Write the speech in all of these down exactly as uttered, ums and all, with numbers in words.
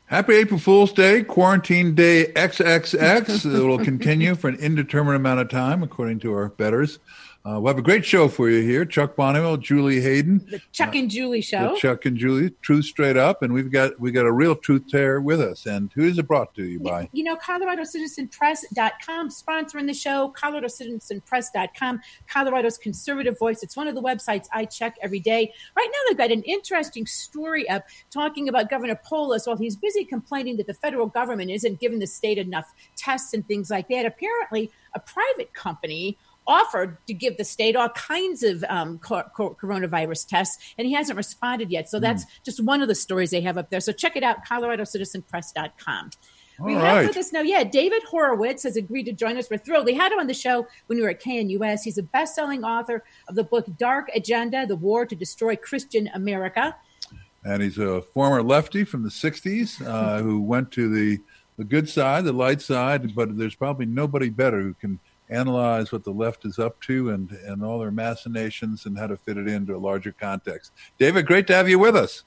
Happy April Fool's Day, Quarantine Day triple X. It will continue for an indeterminate amount of time, according to our bettors. Uh, we'll have a great show for you here. Chuck Bonneville, Julie Hayden. The Chuck and Julie show. The Chuck and Julie, Truth Straight Up. And we've got we got a real truth teller with us. And who is it brought to you by? You know, Colorado Citizen Press dot com, sponsoring the show, Colorado Citizen Press dot com, Colorado's conservative voice. It's one of the websites I check every day. Right now, they've got an interesting story up talking about Governor Polis. While he's busy complaining that the federal government isn't giving the state enough tests and things like that, apparently a private company offered to give the state all kinds of um, co- co- coronavirus tests, and he hasn't responded yet. So that's mm. just one of the stories they have up there. So check it out, Colorado Citizen Press dot com. All we right. have with us now, yeah, David Horowitz has agreed to join us. We're thrilled. We had him on the show when we were at K N U S. He's a best-selling author of the book Dark Agenda, The War to Destroy Christian America. And he's a former lefty from the sixties uh, who went to the, the good side, the light side, but there's probably nobody better who can analyze what the left is up to and, and all their machinations and how to fit it into a larger context. David, great to have you with us.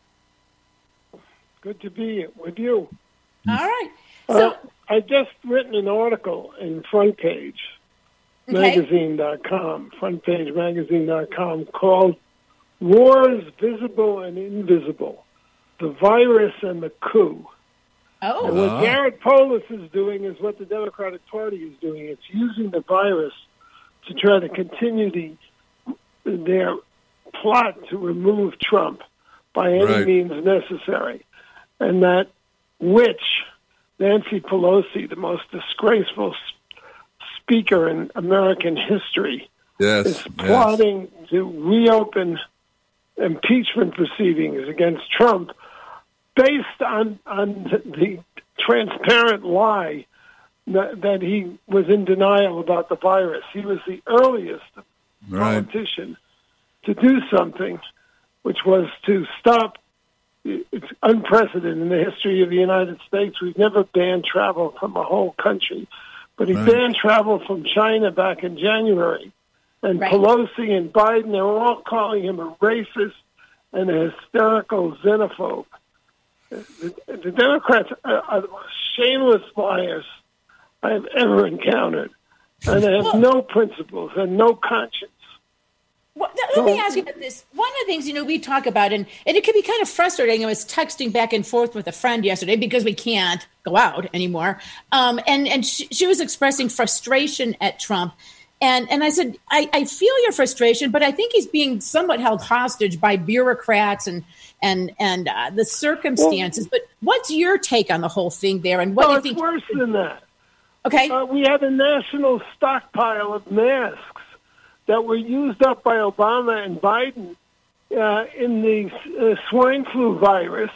Good to be with you. All right. So uh, I just written an article in Front Page okay. Magazine dot com, Front Page Magazine dot com, called Wars Visible and Invisible, the Virus and the Coup. Oh. And what Uh-huh. Garrett Polis is doing is what the Democratic Party is doing. It's using the virus to try to continue the their plot to remove Trump by any Right. means necessary. And that witch, Nancy Pelosi, the most disgraceful s- speaker in American history, Yes. is yes. plotting to reopen impeachment proceedings against Trump based on, on the transparent lie that, that he was in denial about the virus. He was the earliest Right. politician to do something, which was to stop. It's unprecedented in the history of the United States. We've never banned travel from a whole country, but he Right. banned travel from China back in January. And Right. Pelosi and Biden, they were all calling him a racist and a hysterical xenophobe. The, the Democrats are, are the most shameless liars I have ever encountered. And they have Well- no principles and no conscience. Well, let me ask you about this. One of the things, you know, we talk about, and, and it can be kind of frustrating. I was texting back and forth with a friend yesterday because we can't go out anymore. Um, and and she, she was expressing frustration at Trump. And and I said, I, I feel your frustration, but I think he's being somewhat held hostage by bureaucrats and and and uh, the circumstances. Well, but what's your take on the whole thing there? And what no, do you it's think? worse than that. Okay. Uh, we have a national stockpile of masks that were used up by Obama and Biden uh, in the uh, swine flu virus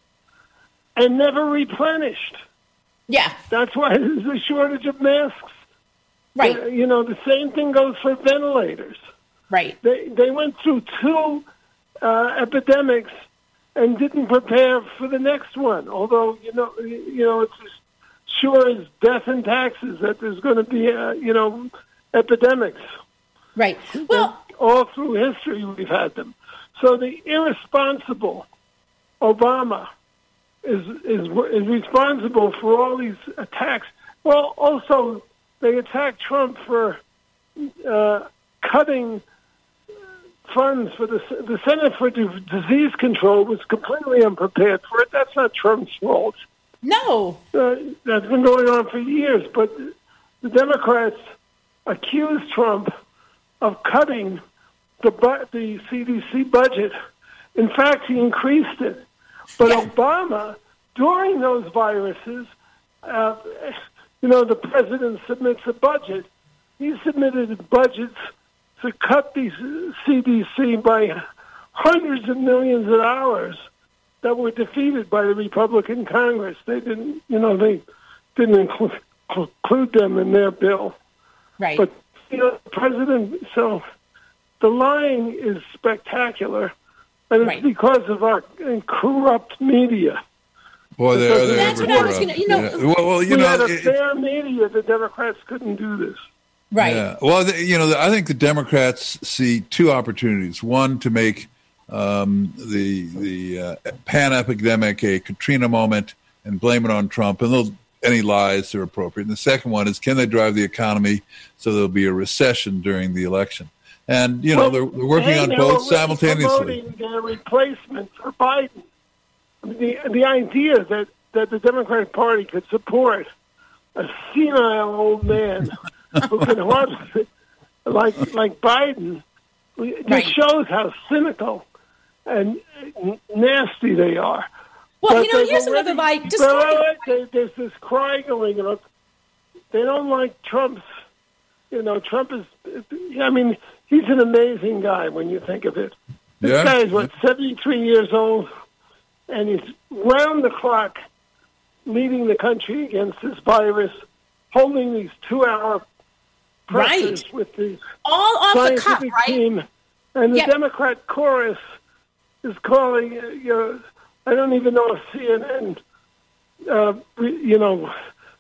and never replenished. Yeah. That's why there's a shortage of masks. Right. Uh, you know, the same thing goes for ventilators. Right. They they went through two uh, epidemics and didn't prepare for the next one. Although you know, you know, it's as sure as death and taxes that there's going to be, uh, you know, epidemics. Right. Well, and all through history we've had them. So the irresponsible Obama is is is responsible for all these attacks. Well, also they attacked Trump for uh, cutting funds for the the Center for Disease Control was completely unprepared for it. That's not Trump's fault. no. Uh, that's been going on for years. But the Democrats accused Trump of cutting the bu- the C D C budget. In fact, he increased it. But Yeah. Obama, during those viruses, uh, you know, the president submits a budget. He submitted budgets to cut the C D C by hundreds of millions of dollars that were defeated by the Republican Congress. They didn't, you know, they didn't include, include them in their bill. Right. But, you know, the president, so the lying is spectacular, and it's Right. because of our corrupt media. Boy, they are. They That's ever what I was corrupt. gonna- you know- Yeah. Well, well, you we know, had a it- fair media. The Democrats couldn't do this. right. Yeah. Well, the, you know, the, I think the Democrats see two opportunities. One, to make um, the the uh, pan epidemic a Katrina moment and blame it on Trump, and those, any lies are appropriate. And the second one is, can they drive the economy so there'll be a recession during the election? And, you know, well, they're, they're working hey, on both simultaneously. Promoting their replacement for Biden. I mean, the, the idea that, that the Democratic Party could support a senile old man who can hardly, like, like Biden, it right. just shows how cynical and nasty they are. Well, but you know, here's another lie. Just but they, there's this cry going on. They don't like Trump's, you know, Trump is, I mean, he's an amazing guy when you think of it. This yeah. guy is, what, seventy-three years old, and he's round the clock leading the country against this virus, holding these two-hour pressers right. with the all off the cuff, right? team. And the yep. Democrat chorus is calling, uh, you know, I don't even know if C N N, uh, you know,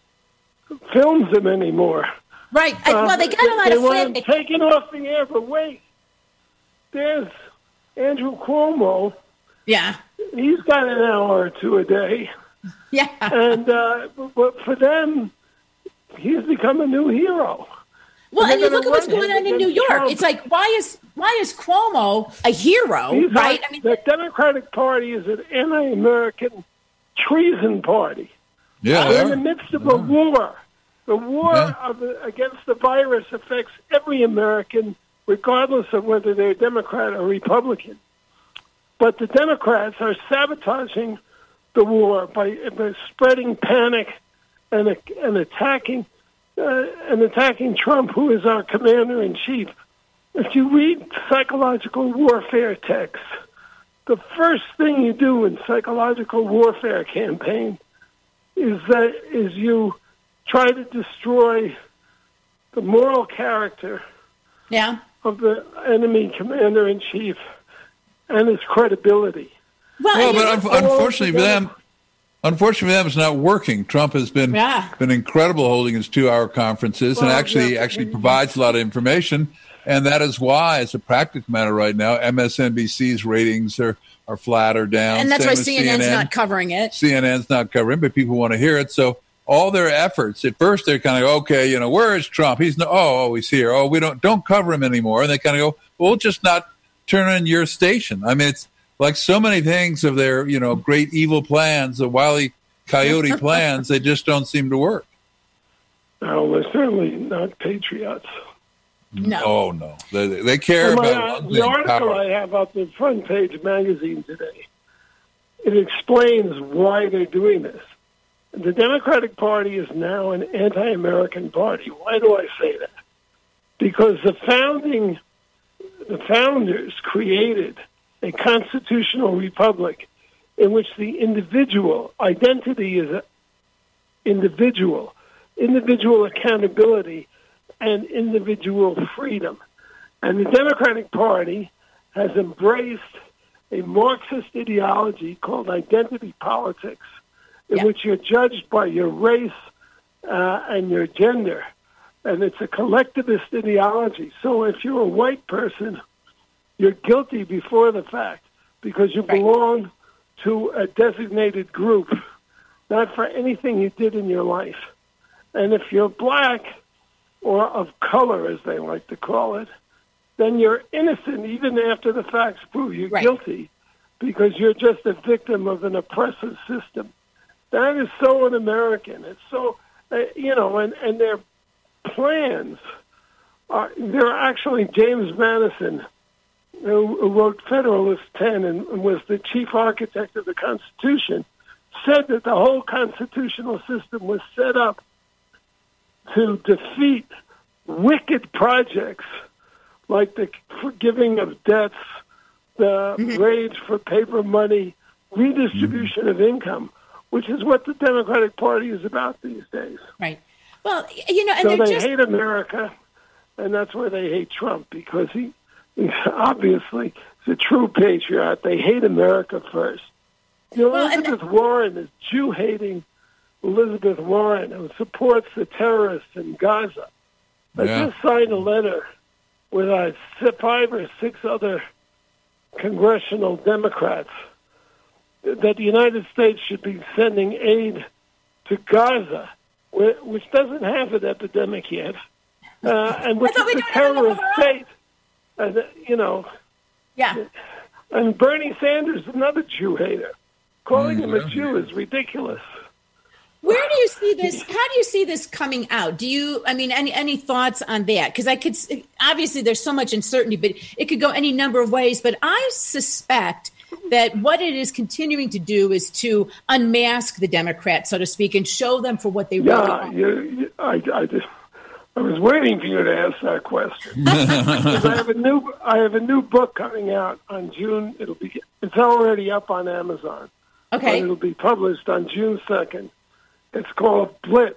films them anymore. Right. Uh, well, they got a lot they of want them taken off the air, but wait. There's Andrew Cuomo. Yeah. He's got an hour or two a day. Yeah. And uh, but for them, he's become a new hero. Well, and, and you look at what's going on in New York. Trump. It's like, why is why is Cuomo a hero, He's right? Like, I mean, the Democratic Party is an anti-American treason party. Yeah, We're in the midst of a war. The war yeah. of the, against the virus affects every American, regardless of whether they're Democrat or Republican. But the Democrats are sabotaging the war by, by spreading panic and, and attacking uh, and attacking Trump, who is our commander-in-chief. If you read psychological warfare texts, the first thing you do in psychological warfare campaign is that is you try to destroy the moral character yeah. of the enemy commander-in-chief and his credibility. Well, well but un- unfortunately for them, unfortunately for them, it's not working. Trump has been yeah. been incredible holding his two-hour conferences well, and actually yeah, actually provides a lot of information. And that is why, as a practical matter right now, M S N B C's ratings are, are flat or down. And that's Same why with C N N's C N N. not covering it. C N N's not covering it, but people want to hear it. So all their efforts, at first they're kind of, okay, you know, where is Trump? He's no, oh, oh, he's here. Oh, we don't don't cover him anymore. And they kind of go, well, we'll just not turn on your station. I mean, it's like so many things of their, you know, great evil plans, the Wile E. Coyote plans, they just don't seem to work. No, they're certainly not patriots. No. Oh, no. They, they care well, about my, one the thing, article power. I have up the front page magazine today, it explains why they're doing this. The Democratic Party is now an anti-American party. Why do I say that? Because the founding, the founders created a constitutional republic in which the individual identity is a individual, individual accountability, and individual freedom. And the Democratic Party has embraced a Marxist ideology called identity politics, in yeah. which you're judged by your race uh, and your gender. And it's a collectivist ideology. So if you're a white person, you're guilty before the fact because you right. belong to a designated group, not for anything you did in your life. And if you're black, or of color, as they like to call it, then you're innocent even after the facts prove you're right. guilty because you're just a victim of an oppressive system. That is so un-American. It's so, uh, you know, and, and their plans are, they're actually James Madison, who, who wrote Federalist ten and, and was the chief architect of the Constitution, said that the whole constitutional system was set up to defeat wicked projects like the forgiving of debts, the mm-hmm. rage for paper money, redistribution mm-hmm. of income, which is what the Democratic Party is about these days. Right. Well, you know, and so they just... hate America, and that's why they hate Trump, because he, he obviously is a true patriot. They hate America first. You know, well, Elizabeth and... Warren is Jew-hating Elizabeth Warren, who supports the terrorists in Gaza. I yeah. just signed a letter with uh, five or six other congressional Democrats that the United States should be sending aid to Gaza, which doesn't have an epidemic yet, uh, and which is a terrorist state. And, you know, yeah. And Bernie Sanders, another Jew hater, calling mm, him a Jew is ridiculous. Where do you see this? How do you see this coming out? Do you, I mean, any any thoughts on that? Because I could, obviously there's so much uncertainty, but it could go any number of ways. But I suspect that what it is continuing to do is to unmask the Democrats, so to speak, and show them for what they really yeah, are. You, you, I, I, just, I was waiting for you to ask that question. I have a new, I have a new book coming out on June. It'll be, it's already up on Amazon. Okay, but it'll be published on June second. It's called Blitz.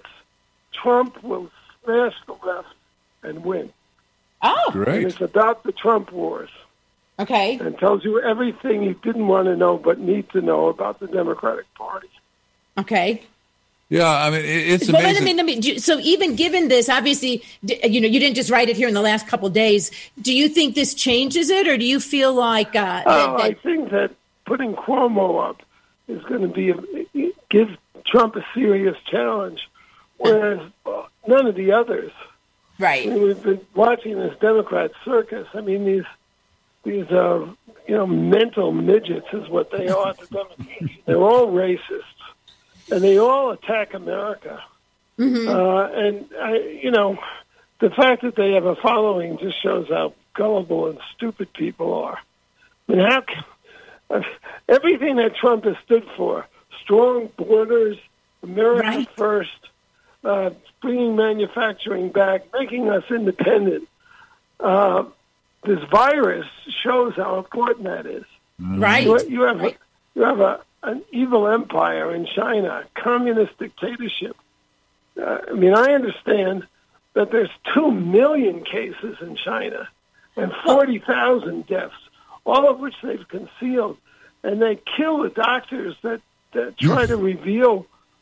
Trump will smash the left and win. Oh, great! And it's about the Trump wars. Okay. And tells you everything you didn't want to know but need to know about the Democratic Party. Okay. Yeah, I mean, it's but amazing. I mean, I mean, so even given this, obviously, you know, you didn't just write it here in the last couple of days. Do you think this changes it, or do you feel like? Uh, oh, that, that- I think that putting Cuomo up is going to be a, give Trump a serious challenge, whereas uh, none of the others. Right. I mean, we've been watching this Democrat circus. I mean, these these uh, you know mental midgets is what they are. The Democrats. They're all racists, and they all attack America. Mm-hmm. Uh, and I, you know, the fact that they have a following just shows how gullible and stupid people are. I mean, how can, uh, everything that Trump has stood for. Strong borders, America right. first, uh, bringing manufacturing back, making us independent. Uh, this virus shows how important that is. Right. You, you have right. a, you have a, an evil empire in China, communist dictatorship. Uh, I mean, I understand that there's two million cases in China and forty thousand deaths, all of which they've concealed, and they kill the doctors that that try to reveal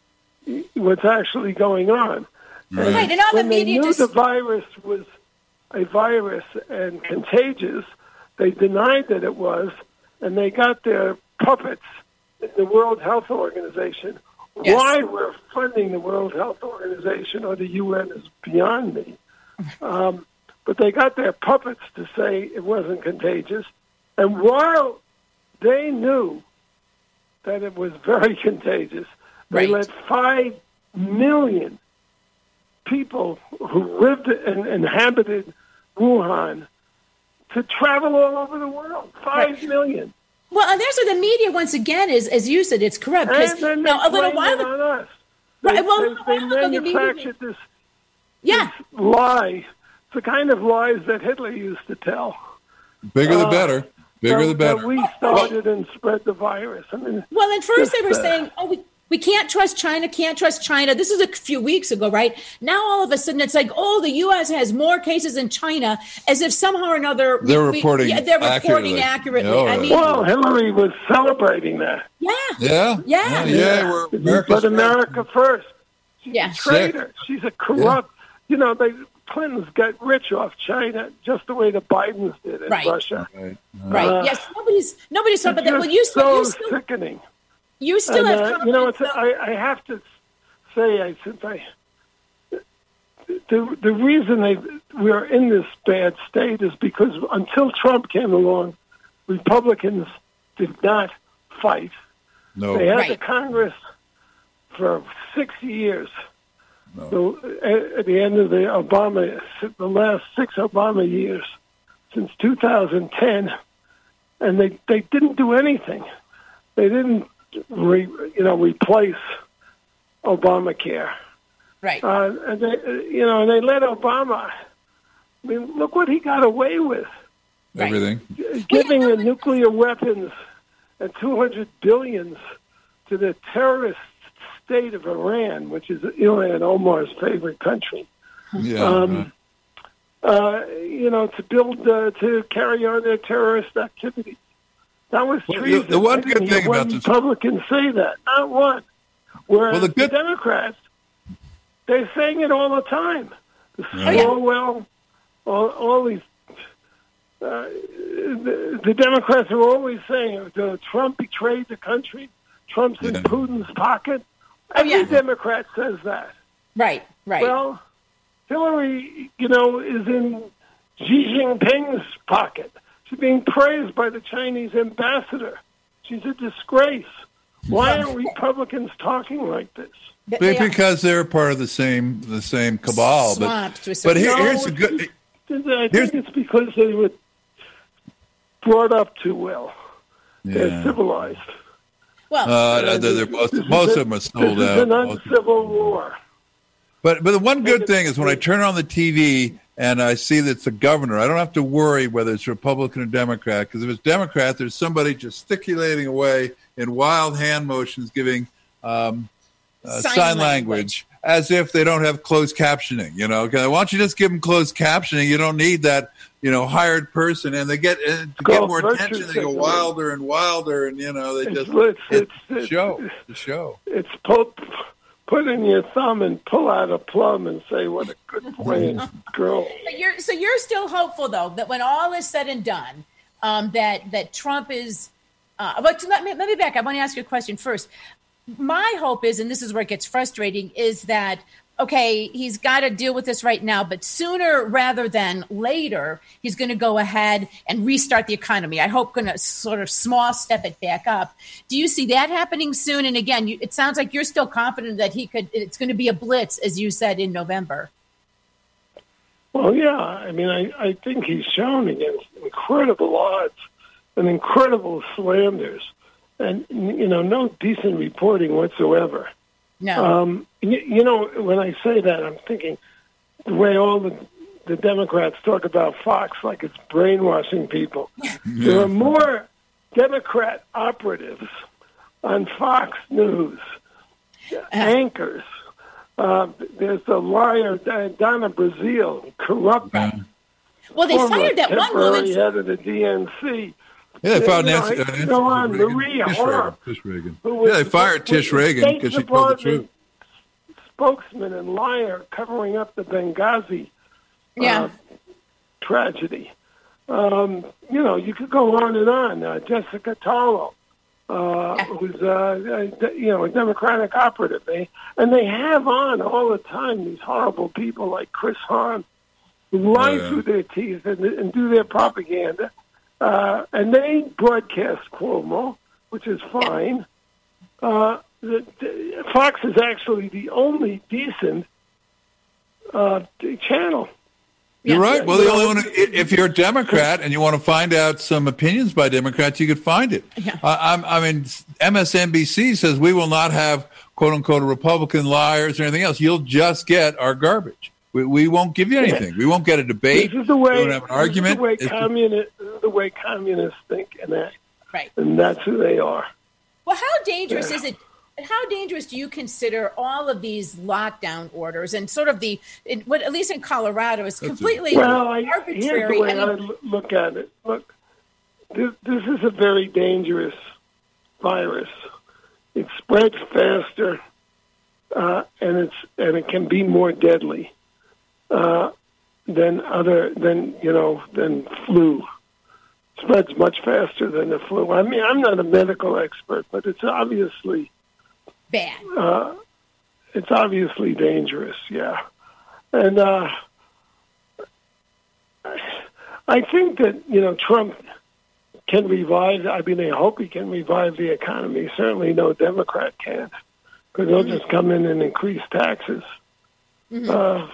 what's actually going on. Right. And right, and all the when they media knew just... the virus was a virus and contagious, they denied that it was, and they got their puppets in the World Health Organization. Yes. Why we're funding the World Health Organization or the U N is beyond me. Um, but they got their puppets to say it wasn't contagious. And while they knew that it was very contagious, they right. let five million people who lived and inhabited Wuhan to travel all over the world. Five right. million. Well, and there's where the media, once again, is, as you said, it's corrupt. And then they now, a little while it ago, on us. They, right, well, they, they well, manufactured this, yeah. this lie. It's the kind of lies that Hitler used to tell. Bigger the Uh, better. Bigger that, the better. That we started and spread the virus. I mean, well, at first they were uh, saying, oh, we, we can't trust China, can't trust China. This is a few weeks ago, right? Now, all of a sudden, it's like, oh, the U S has more cases than China, as if somehow or another... They're we, reporting we, yeah, They're reporting accurately. accurately. Oh, I right. mean, well, Hillary was celebrating that. yeah. Yeah. Yeah. Yeah. yeah we're America's But America first. She's Yeah. a traitor. She's a corrupt... You know, they Clintons got rich off China just the way the Bidens did in Right. Russia. Right. Right. Uh, yes. Nobody's nobody's talking about that. Well, It's you still, so you still, sickening. you still And, have uh, you know, it's, confidence, I, I have to say, I, since I, the the reason they we're in this bad state is because until Trump came along, Republicans did not fight. No. They had Right. the Congress for six years. No. So at, at the end of the Obama, the last six Obama years, since two thousand ten, and they they didn't do anything. They didn't, re, you know, replace Obamacare. right. Uh, and they, you know, and they let Obama. I mean, look what he got away with. Right. Everything. Giving Well, yeah, the no, nuclear weapons and two hundred billions to the terrorist state of Iran, which is Ilhan Omar's favorite country. Yeah. Um, uh, you know, to build, uh, to carry on their terrorist activities. That was Well, treason. the one I didn't good hear thing one about this- Republicans say that. Not one. Whereas Well, the good- the Democrats, they're saying it all the time. The Oh, yeah. Swalwell, all, all these uh, the, the Democrats are always saying uh, Trump betrayed the country. Trump's in Yeah. Putin's pocket. Oh, Every yeah. Democrat says that. Right, right. Well, Hillary, you know, is in Xi Jinping's pocket. She's being praised by the Chinese ambassador. She's a disgrace. Why aren't Republicans talking like this? But they are Because they're part of the same the same cabal. swamped to a But certain but here, No, here's a it's good. just- I Here's- think it's because they were brought up too well. They're Yeah. civilized. well, Uh, they're, they're most, This is most a- of them are sold this out. is an Most- uncivil war. But but the one good thing is when I turn on the T V and I see that it's a governor, I don't have to worry whether it's Republican or Democrat, because if it's Democrat, there's somebody gesticulating away in wild hand motions, giving um, uh, Sign sign, language. language. as if they don't have closed captioning. You know, okay, why don't you just give them closed captioning? You don't need that, you know, hired person, and they get uh, to Go get more virtue attention. They go signaling. wilder and wilder, and you know, they It's, just it's, it's, it's, it's, show the show. It's pull, put in your thumb and pull out a plum and say, what a good playing girl. But you're, so you're still hopeful, though, that when all is said and done, um, that that Trump is. Uh, but let me let me back. I want to ask you a question first. My hope is, and this is where it gets frustrating, is that okay, he's got to deal with this right now, but sooner rather than later, he's going to go ahead and restart the economy. I hope going to sort of small step it back up. Do you see that happening soon? And again, you, it sounds like you're still confident that he could. It's going to be a blitz, as you said in November. Well, yeah. I mean, I, I think he's shown against incredible odds and incredible slanders and, you know, no decent reporting whatsoever. No. Um, you, you know, when I say that, I'm thinking the way all the, the Democrats talk about Fox like it's brainwashing people. There are more Democrat operatives on Fox News, anchors. Uh, there's the liar, Donna Brazile, corrupt. Yeah. Well, they former fired that one temporary woman. head of the D N C. Yeah, they fired You know, Nancy. I Uh, Nancy go on, Reagan, Maria Tish Harp, Reagan. Tish Reagan. who was Yeah, they fired the- Tish was the Reagan State because she told the Department truth. Spokesman and liar covering up the Benghazi Yeah. uh, tragedy. Um, you know, you could go on and on. Uh, Jessica Tarlow, uh, Yeah. who's uh, a, you know a Democratic operative, they and they have on all the time these horrible people like Chris Hahn, who lie Yeah. through their teeth and, and do their propaganda, uh, and they broadcast Cuomo, which is fine. Uh, the, the, Fox is actually the only decent uh, channel. You're Yeah. right. Well, the only one, if you're a Democrat and you want to find out some opinions by Democrats, you could find it. Yeah. I, I'm, I mean, M S N B C says we will not have quote unquote Republican liars or anything else. You'll just get our garbage. We, we won't give you anything. We won't get a debate. This is the way. We won't have an argument. This is the way, It's- communist, this is the way communists think and act, Right. and that's who they are. Well, how dangerous Yeah. is it? How dangerous do you consider all of these lockdown orders and sort of the, in, what at least in Colorado, is completely Well, I, here's the arbitrary? way I I, mean, l- look at it. Look, this, this is a very dangerous virus. It spreads faster, uh, and it's and it can be more deadly uh, than other than you know than flu. Spreads much faster than the flu. I mean, I'm not a medical expert, but it's obviously bad. uh, it's obviously dangerous. Yeah, and uh, I think that you know Trump can revive. I mean, I hope he can revive the economy. Certainly, no Democrat can, because they'll just come in and increase taxes. Mm-hmm. Uh,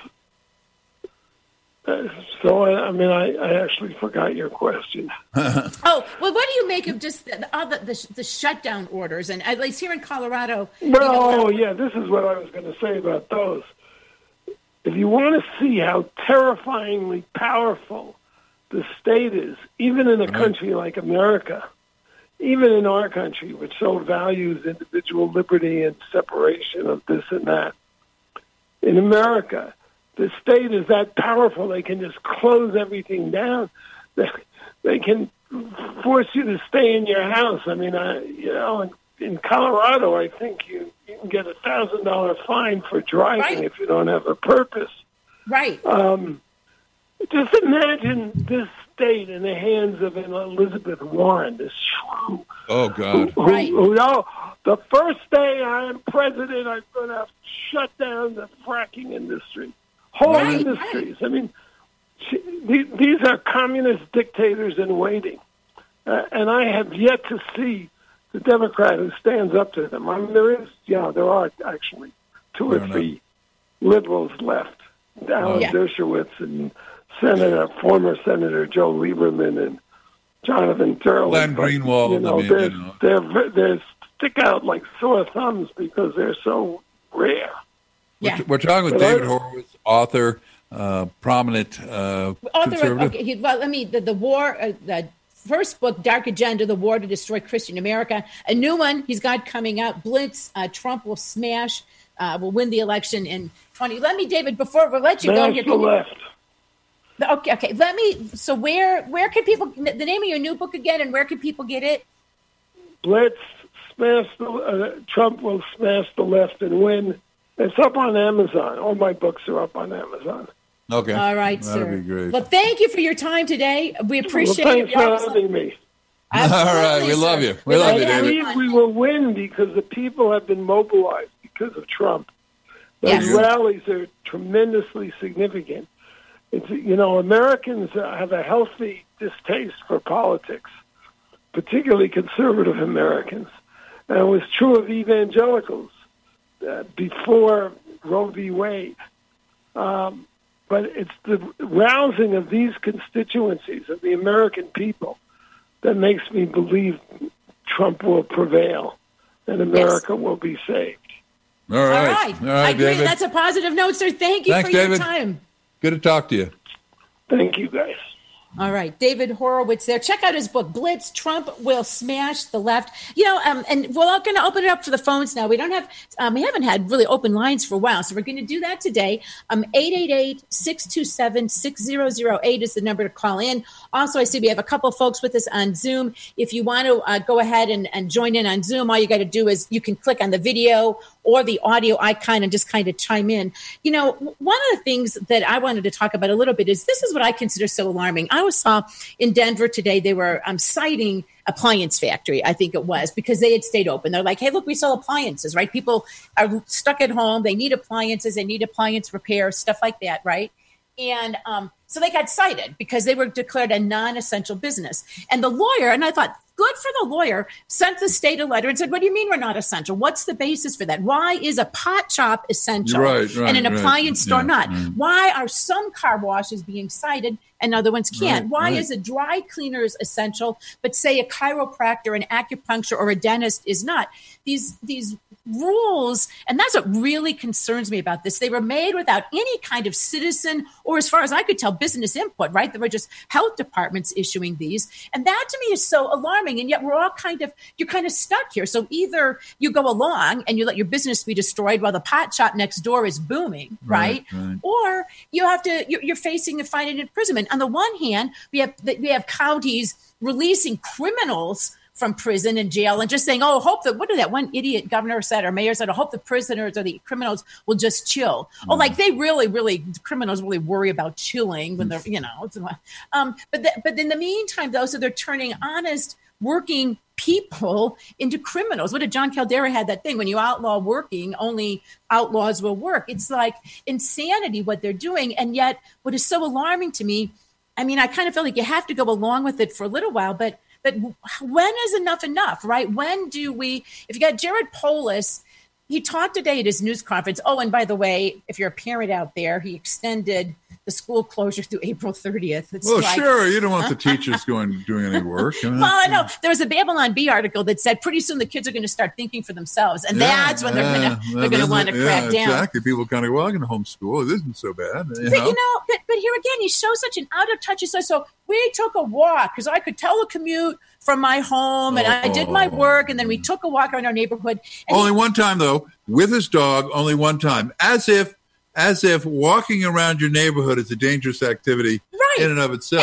uh, so, I, I mean, I, I actually forgot your question. Oh, well, what do you make of just the, all the, the, the shutdown orders? And at least here in Colorado. you Well, know, oh, yeah, this is what I was going to say about those. If you want to see how terrifyingly powerful the state is, even in a Right. country like America, even in our country, which so values individual liberty and separation of this and that, in America, the state is that powerful. They can just close everything down. They, they can force you to stay in your house. I mean, I, you know, in, in Colorado, I think you, you can get a thousand dollar fine for driving Right. if you don't have a purpose. right. Um, just imagine this state in the hands of an Elizabeth Warren, this shrew. Oh, God. Who, Right. who, who, no, the first day I am president, I'm going to shut down the fracking industry. Whole Right, industries. I mean, she, the, these are communist dictators in waiting. Uh, and I have yet to see the Democrat who stands up to them. I mean, there is, yeah, there are actually two or Fair three liberals left. Alan Yeah. Dershowitz and Senator, former Senator Joe Lieberman and Jonathan Turley. Glenn But, Greenwald, You know, I mean, they're, you know. they're, they're stick out like sore thumbs because they're so rare. Yeah. We're, we're talking with But David I- Horowitz, author, uh, prominent uh, Author of, conservative. okay, he, well, let me, the, the war, uh, the first book, Dark Agenda, The War to Destroy Christian America. A new one he's got coming out, Blitz, uh, Trump will smash, uh, will win the election in twenty. Let me, David, before we let you go Smash here. the can you- left. Okay, okay. Let me, so where, where can people, the name of your new book again, and where can people get it? Blitz, smash the, uh, Trump will smash the left and win. It's up on Amazon. All my books are up on Amazon. Okay. All right, That'd sir. be great. Well, thank you for your time today. We appreciate well, it. thanks for having me. All right, we Absolutely, love sir. you. We love I you, David. believe we will win because the people have been mobilized because of Trump. Those Yes. rallies are tremendously significant. It's, you know, Americans uh, have a healthy distaste for politics, particularly conservative Americans. And it was true of evangelicals uh, before Roe v. Wade. Um, but it's the rousing of these constituencies of the American people that makes me believe Trump will prevail and America will be saved. All All right. right. All I right, agree. David. That's a positive note, sir. Thank you Thanks, for your David. time. Good to talk to you. Thank you, guys. All right, David Horowitz there. Check out his book, Blitz, Trump Will Smash the Left. You know, um, and we're all going to open it up for the phones now. We don't have, um, we haven't had really open lines for a while, so we're going to do that today. Um, eight eight eight, six two seven, six zero zero eight is the number to call in. Also, I see we have a couple folks with us on Zoom. If you want to uh, go ahead and, and join in on Zoom, all you got to do is you can click on the video or the audio icon and just kind of chime in. You know, one of the things that I wanted to talk about a little bit is this is what I consider so alarming. I was saw in Denver today, they were um, citing Appliance Factory, I think it was, because they had stayed open. They're like, hey, look, we sell appliances, right? People are stuck at home. They need appliances. They need appliance repair, stuff like that, right? And um, so they got cited because they were declared a non-essential business. And the lawyer, and I thought, good for the lawyer, sent the state a letter and said, what do you mean we're not essential? What's the basis for that? Why is a pot shop essential Right, right, and an right. appliance store Yeah, not? right. Why are some car washes being cited and other ones can't? Right, Why right. is a dry cleaner is essential, but say a chiropractor, an acupuncture, or a dentist is not? These these rules, and that's what really concerns me about this. They were made without any kind of citizen, or as far as I could tell, business input, right? There were just health departments issuing these. And that to me is so alarming. And yet we're all kind of, you're kind of stuck here. So either you go along and you let your business be destroyed while the pot shop next door is booming, right? Right, right. Or you have to, you're, you're facing a fine and imprisonment. On the one hand, we have, we have counties releasing criminals from prison and jail and just saying, oh, hope that, what did that one idiot governor said or mayor said, I hope the prisoners or the criminals will just chill. Oh, like they really, really, the criminals really worry about chilling when they're, you know, it's, um, but, the, but in the meantime, though, so they're turning honest, working people into criminals. What did John Caldera had that thing? When you outlaw working, only outlaws will work. It's like insanity what they're doing. And yet what is so alarming to me, I mean, I kind of feel like you have to go along with it for a little while, but But when is enough enough, right? When do we, if you got Jared Polis, he talked today at his news conference. Oh, and by the way, if you're a parent out there, he extended the school closure through April thirtieth. It's Well, like, sure. You don't want the teachers going doing any work. I mean, well, I know there was a Babylon Bee article that said pretty soon the kids are going to start thinking for themselves, and yeah, that's when they're yeah. going to Well, they're going to then want to the- crack yeah, down. Exactly. People kind of, well, I can homeschool. It isn't so bad. You But know? you know, but, but here again, he shows such an out of touch. He says, so we took a walk because I could telecommute from my home and I did my Oh. work. And then we took a walk around our neighborhood. And Only he, one time, though, with his dog, only one time. As if as if walking around your neighborhood is a dangerous activity Right. in and of itself. and, it, and it's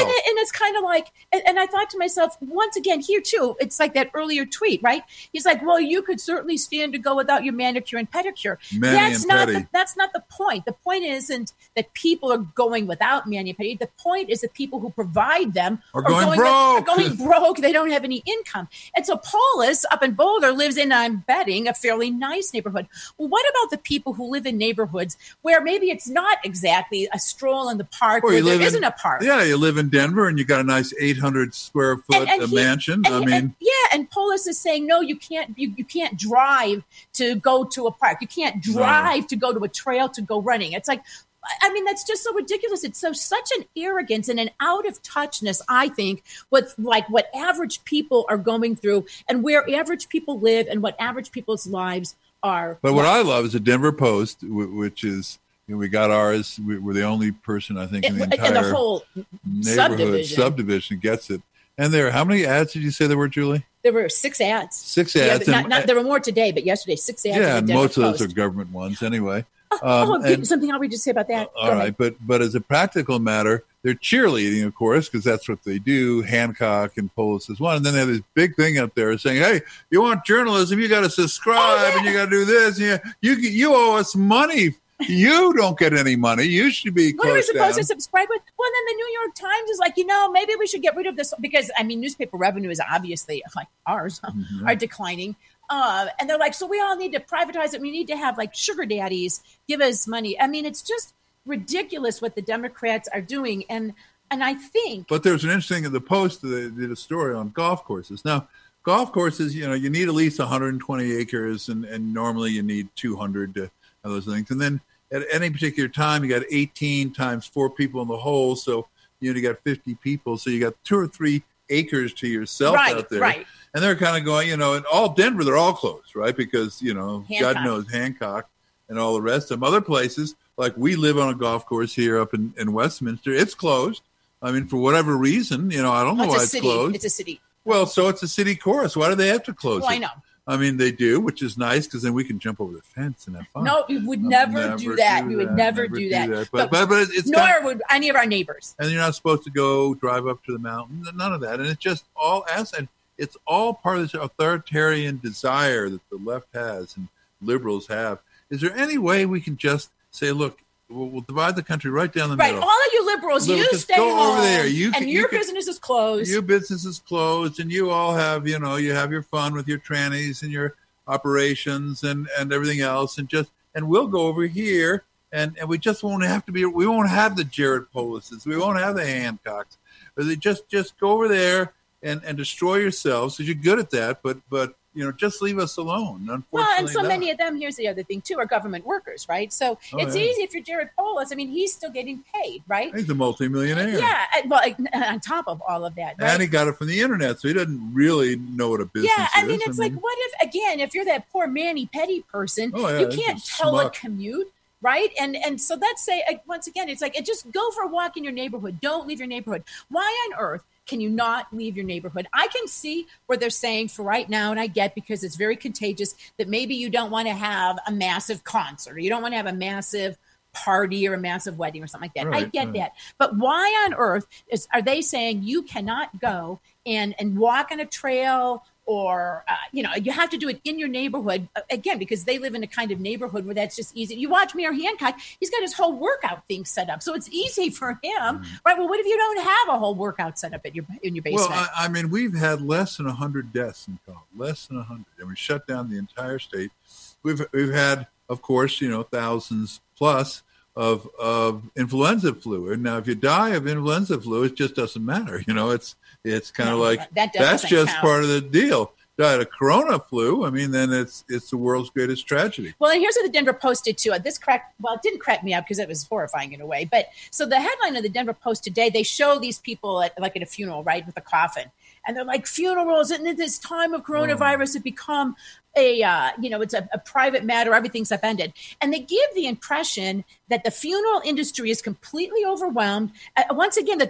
it's kind of like, and, and I thought to myself, once again, here too, it's like that earlier tweet, right? He's like, well, you could certainly stand to go without your manicure and pedicure. Mani that's and not pedi. the, that's not the point. The point isn't that people are going without mani and pedi. The point is that people who provide them are going, going broke. Are going broke. They don't have any income. And so Paulus up in Boulder lives in, I'm betting, a fairly nice neighborhood. Well, what about the people who live in neighborhoods where maybe it's not exactly a stroll in the park or where there in, isn't a park? Yeah, you live in Denver and you got a nice eight hundred square foot and, and he, mansion. And, I mean, and, yeah, and Polis is saying, no, you can't. You, you can't drive to go to a park. You can't drive no. to go to a trail to go running. It's like, I mean, that's just so ridiculous. It's so such an arrogance and an out of touchness, I think, with like what average people are going through and where average people live and what average people's lives are. But what like. I love is the Denver Post, which is. You know, we got ours. We, we're the only person, I think, in the entire in the whole neighborhood subdivision. subdivision gets it. And there, how many ads did you say there were, Julie? There were six ads. Six ads. Yeah, not, not, there were more today, but yesterday, six ads. Yeah, and most of those Post. are government ones anyway. Oh, um, oh and, something I'll just say about that. Uh, all right, but but as a practical matter, they're cheerleading, of course, because that's what they do. Hancock and Polis is one. And then they have this big thing up there saying, hey, you want journalism, you got to subscribe oh, yeah. and you got to do this. Yeah, you, you owe us money. You don't get any money. You should be What are we supposed down. to subscribe with? Well, then the New York Times is like, you know, maybe we should get rid of this because, I mean, newspaper revenue is obviously, like ours, mm-hmm. are declining. Uh, and they're like, so we all need to privatize it. We need to have like sugar daddies give us money. I mean, it's just ridiculous what the Democrats are doing. And and I think. But there's an interesting in the Post, they did a story on golf courses. Now, golf courses, you know, you need at least one hundred twenty acres, and, and normally you need two hundred to have those things. And then at any particular time, you got eighteen times four people in the hole. So you know, you got fifty people. So you got two or three acres to yourself right, out there. Right. And they're kind of going, you know, and all Denver, they're all closed, right? Because, you know, Hancock. God knows Hancock and all the rest of them. Other places, like we live on a golf course here up in, in Westminster, it's closed. I mean, for whatever reason, you know, I don't know oh, it's why a it's city. closed. It's a city. Well, so it's a city course. Why do they have to close well, it? I know. I mean, they do, which is nice because then we can jump over the fence and have fun. No, we would never, never do that. Do we would that. never, never do, do that. that. But, but, but, but it's nor kind of, would any of our neighbors. And you're not supposed to go drive up to the mountain. None of that. And it's just all and it's all part of this authoritarian desire that the left has and liberals have. Is there any way we can just say, look, we'll, we'll divide the country right down the right. middle? All of you liberals, Liberals, you just stay go home, over there. You and can, your you can, business is closed. Your business is closed, and you all have, you know, you have your fun with your trannies and your operations and, and everything else, and just and we'll go over here, and, and we just won't have to be. We won't have the Jared Polises. We won't have the Hancocks. But they just just go over there and, and destroy yourselves because you're good at that. But but you know, just leave us alone. Unfortunately, well, and so not. many of them. Here's the other thing too: are government workers, right? So Oh, it's yeah. easy if you're Jared Polis. I mean, he's still getting paid, right? He's a multimillionaire. Yeah. Well, on top of all of that, right? And he got it from the internet, so he doesn't really know what a business yeah, is. I mean, it's I mean, like, what if, again, if you're that poor Manny Petty person, oh, yeah, you can't smuck. telecommute, right? And and so let's say, once again, it's like, just go for a walk in your neighborhood. Don't leave your neighborhood. Why on earth can you not leave your neighborhood? I can see where they're saying for right now, and I get because it's very contagious, that maybe you don't want to have a massive concert or you don't want to have a massive party or a massive wedding or something like that. Right, I get right. that. But why on earth is are they saying you cannot go and, and walk on a trail or, uh, you know, you have to do it in your neighborhood, uh, again, because they live in a kind of neighborhood where that's just easy. You watch Mayor Hancock, he's got his whole workout thing set up. So it's easy for him, mm. right? Well, what if you don't have a whole workout set up at your, in your basement? Well, I, I mean, we've had less than one hundred deaths in Colorado, less than one hundred. And we shut down the entire state. We've we've had, of course, you know, thousands plus of of influenza flu. And now, if you die of influenza flu, it just doesn't matter. You know, it's it's kind of No, like that that's just count. part of the deal. Died of corona flu. I mean, then it's it's the world's greatest tragedy. Well, and here's what the Denver Post did too. This cracked, well, it didn't crack me up because it was horrifying in a way. But so the headline of the Denver Post today, they show these people at, like at a funeral, right, with a coffin. And they're like, funerals in this time of coronavirus have become a, uh, you know, it's a, a private matter. Everything's upended. And they give the impression that the funeral industry is completely overwhelmed. Uh, once again, that they're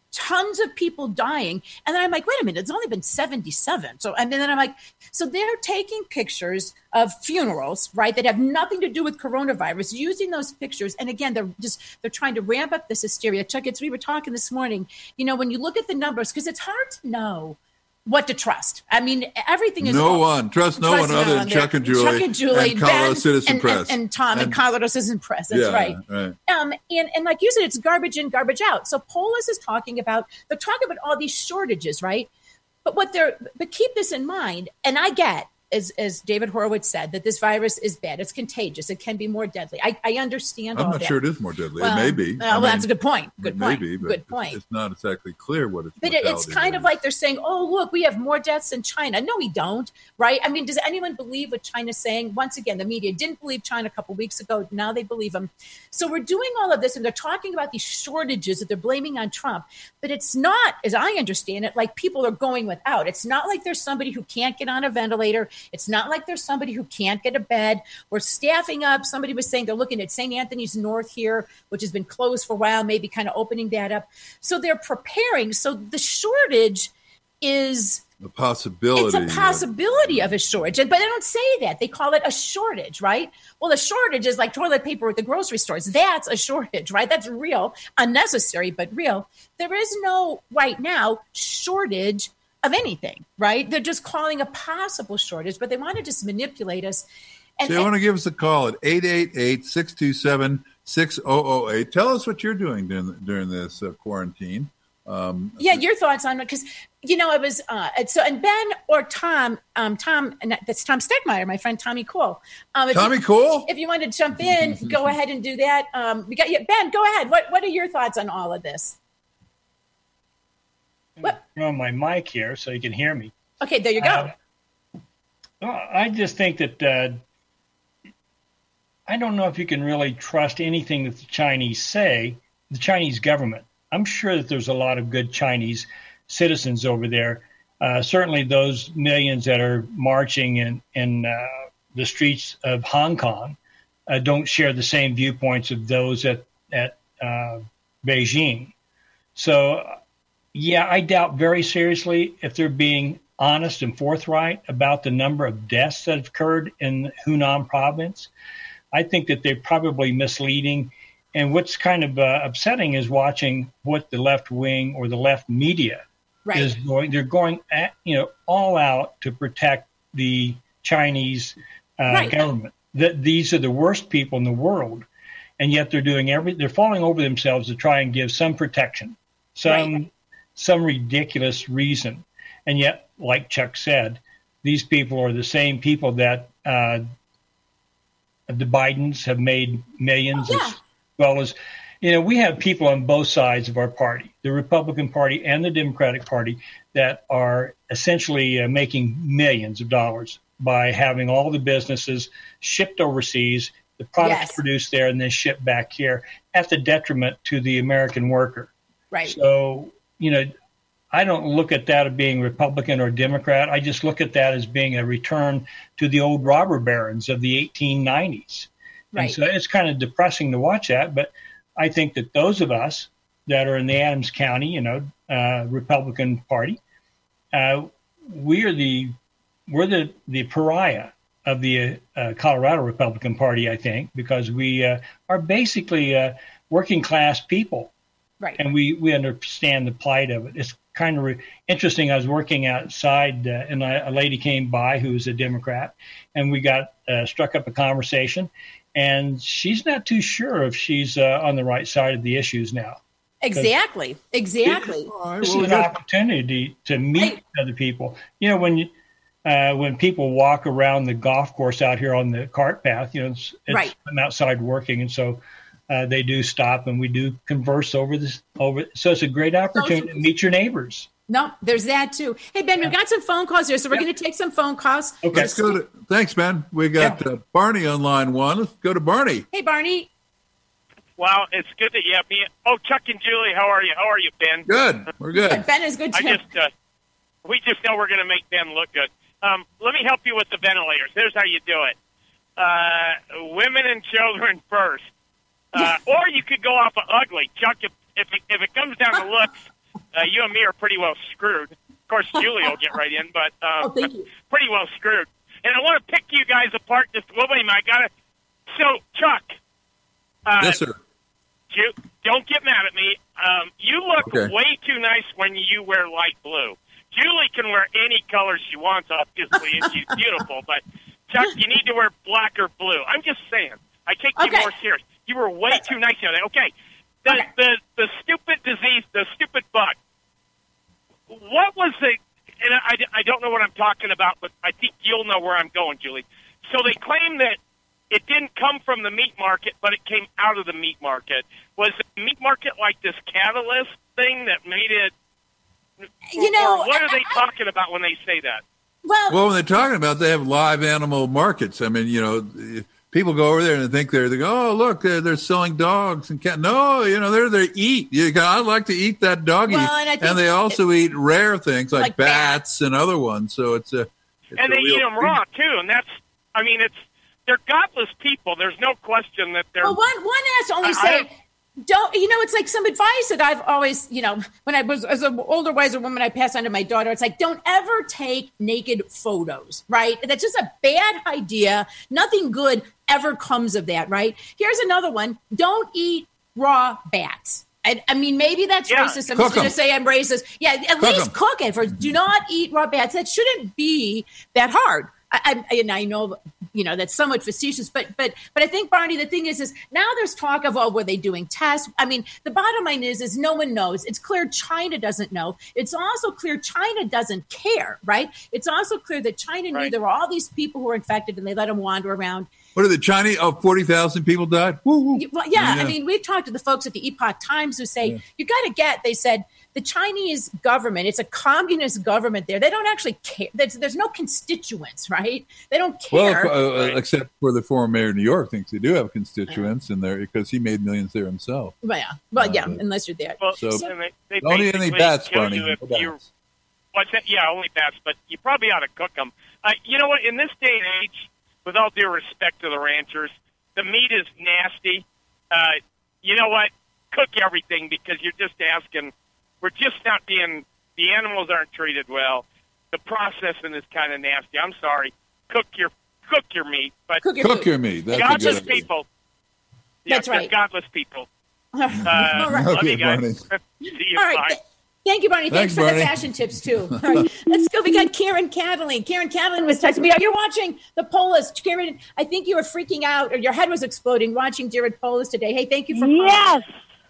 tons of people dying. And then I'm like, wait a minute, it's only been seventy-seven. So, and then I'm like, so they're taking pictures of funerals, right, that have nothing to do with coronavirus, using those pictures. And again, they're just, they're trying to ramp up this hysteria. Chuck, it's, we were talking this morning, you know, when you look at the numbers, because it's hard to know what to trust. I mean, everything is no all, one trust no trust one other no than Chuck and Julie, Chuck and Julie, and Colorado Ben, Citizen and, Press, and, and Tom and, and Colorado Citizen Press. That's yeah, right. right. Um, and and like you said, it's garbage in, garbage out. So Polis is talking about they're talking about all these shortages, right? But what they're but keep this in mind, and I get. As, as David Horowitz said, that this virus is bad. It's contagious. It can be more deadly. I, I understand I'm all not that. sure it is more deadly. Well, it may be. Well, I well mean, that's a good point. Good it point. May be, but good point. It's, it's not exactly clear what it's. But it, it's kind of like they're saying, "Oh, look, we have more deaths in China." No, we don't, right? I mean, does anyone believe what China's saying? Once again, the media didn't believe China a couple weeks ago. Now they believe them. So we're doing all of this, and they're talking about these shortages that they're blaming on Trump. But it's not, as I understand it, like people are going without. It's not like there's somebody who can't get on a ventilator. It's not like there's somebody who can't get a bed. We're staffing up. Somebody was saying they're looking at Saint Anthony's North here, which has been closed for a while, maybe kind of opening that up. So they're preparing. So the shortage is a possibility. It's a possibility of a shortage. But they don't say that. They call it a shortage, right? Well, a shortage is like toilet paper at the grocery stores. That's a shortage, right? That's real, unnecessary, but real. There is no, right now, shortage of anything, right? They're just calling a possible shortage, but they want to just manipulate us. And, so you want to give us a call at eight eight eight, six two seven, six zero zero eight. Tell us what you're doing during, during this uh, quarantine. Um, yeah, your thoughts on it, because, you know, it was, uh, so, and Ben or Tom, um, Tom, and that's Tom Stegmeyer, my friend Tommy Cool. Um, Tommy you, Cool? If you want to jump in, go ahead and do that. Um, we got, yeah, Ben, go ahead. What What are your thoughts on all of this? What? I'm on my mic here so you can hear me. Okay, there you go. Uh, well, I just think that uh, I don't know if you can really trust anything that the Chinese say, the Chinese government. I'm sure that there's a lot of good Chinese citizens over there. Uh, certainly those millions that are marching in, in uh, the streets of Hong Kong uh, don't share the same viewpoints of those at, at uh, Beijing. So, yeah, I doubt very seriously if they're being honest and forthright about the number of deaths that have occurred in Hunan province. I think that they're probably misleading. And what's kind of uh, upsetting is watching what the left wing or the left media right. is going. They're going at, you know, all out to protect the Chinese uh, right. government. That these are the worst people in the world, and yet they're doing every. They're falling over themselves to try and give some protection, some right. some ridiculous reason. And yet, like Chuck said, these people are the same people that uh, the Bidens have made millions. Oh, yeah. As well as, you know, we have people on both sides of our party, the Republican Party and the Democratic Party, that are essentially uh, making millions of dollars by having all the businesses shipped overseas, the products yes. produced there, and then shipped back here at the detriment to the American worker. Right. So, you know, I don't look at that as being Republican or Democrat. I just look at that as being a return to the old robber barons of the eighteen nineties. Right. And so it's kind of depressing to watch that. But I think that those of us that are in the Adams County, you know, uh, Republican Party, uh, we are the we're the, the pariah of the uh, Colorado Republican Party, I think, because we uh, are basically uh, working class people. Right. And we, we understand the plight of it. It's kind of re- interesting. I was working outside, uh, and a, a lady came by who was a Democrat, and we got uh, struck up a conversation. And she's not too sure if she's uh, on the right side of the issues now. Exactly. Exactly. It, this is an opportunity to meet right. other people. You know, when you, uh, when people walk around the golf course out here on the cart path, you know, it's, it's right. I'm outside working, and so uh, they do stop and we do converse over this. Over, so it's a great opportunity Social. to meet your neighbors. No, there's that too. Hey, Ben, we've got some phone calls here, so we're yeah. going to take some phone calls. Okay. Let's go to, thanks, Ben. We got yeah. uh, Barney on line one. Let's go to Barney. Hey, Barney. Well, it's good that you have me. Oh, Chuck and Julie, how are you? How are you, Ben? Good. We're good. good. Ben is good, too. I just, uh, we just know we're going to make Ben look good. Um, let me help you with the ventilators. Here's how you do it. Uh, women and children first. Uh, or you could go off of ugly. Chuck, if, if, it, if it comes down to looks, uh, you and me are pretty well screwed. Of course, Julie will get right in, but uh, Oh, thank you. pretty well screwed. And I want to pick you guys apart just a little bit. I got to. So, Chuck. Uh, Yes, sir. You, don't get mad at me. Um, you look Okay. way too nice when you wear light blue. Julie can wear any color she wants, obviously, and she's beautiful. But, Chuck, you need to wear black or blue. I'm just saying. I take you Okay. more serious. You were way too nice the other day. Okay. The, Okay. the, the stupid disease, the stupid bug. What was the... And I, I don't know what I'm talking about, but I think you'll know where I'm going, Julie. So they claim that it didn't come from the meat market, but it came out of the meat market. Was the meat market like this catalyst thing that made it? You know, or what are they I- talking about when they say that? Well, Well, when they're talking about, they have live animal markets. I mean, you know, people go over there and think they're, they go, oh, look, they're, they're selling dogs and cats. No, you know, they're they eat. You, I'd like to eat that doggy. Well, and I think they also eat rare things like, like bats and other ones. So it's a. It's And a they real eat them thing. raw too, and that's. I mean, it's they're godless people. There's no question that they're. well, one one has to only I- say, I- don't you know? It's like some advice that I've always, you know, when I was as an older, wiser woman, I passed on to my daughter. It's like, don't ever take naked photos, right? That's just a bad idea. Nothing good ever comes of that, right? Here's another one: don't eat raw bats. I, I mean, maybe that's Yeah. racist. I'm Cook just going 'em. to say I'm racist. Yeah, at Cook least 'em. cook it. For do not eat raw bats. That shouldn't be that hard. I, I, and I know, you know, that's somewhat facetious, but but but I think, Barney, the thing is, is now there's talk of, oh, were they doing tests? I mean, the bottom line is, is no one knows. It's clear China doesn't know. It's also clear China doesn't care, right? It's also clear that China knew Right. there were all these people who were infected and they let them wander around. What are the Chinese? Oh, forty thousand people died. Woo, woo. Well, yeah, Yeah. I mean, we've talked to the folks at the Epoch Times who say, you got to get, they said, the Chinese government, it's a communist government there. They don't actually care. There's, there's no constituents, right? They don't care. Well, uh, Right. except for the former mayor of New York thinks they do have constituents in there because he made millions there himself. Well, yeah, well, yeah, Uh, unless you're there. Well, So- and they, they Don't eat any basically bats, kill Barney. you if No you- bats. What's that? Yeah, only bats, but you probably ought to cook them. Uh, you know what? In this day and age, with all due respect to the ranchers, the meat is nasty. Uh, you know what? Cook everything because you're just asking. We're just not being. The animals aren't treated well. The processing is kind of nasty. I'm sorry. Cook your cook your meat, but Cook your Cook food. your meat. That's a godless good idea. people. Yeah, That's they're right. godless people. Uh, All right. Love Okay, you guys. Barney. See you. All right. Bye. Th- Thank you, Barney. Thanks, Thanks, for Barney. the fashion tips, too. All right. Let's go. We got Karen Catalin. Karen Catalin was texting me. You're watching the Polis. Karen, I think you were freaking out or your head was exploding watching Jared Polis today. Hey, thank you for calling. Yes.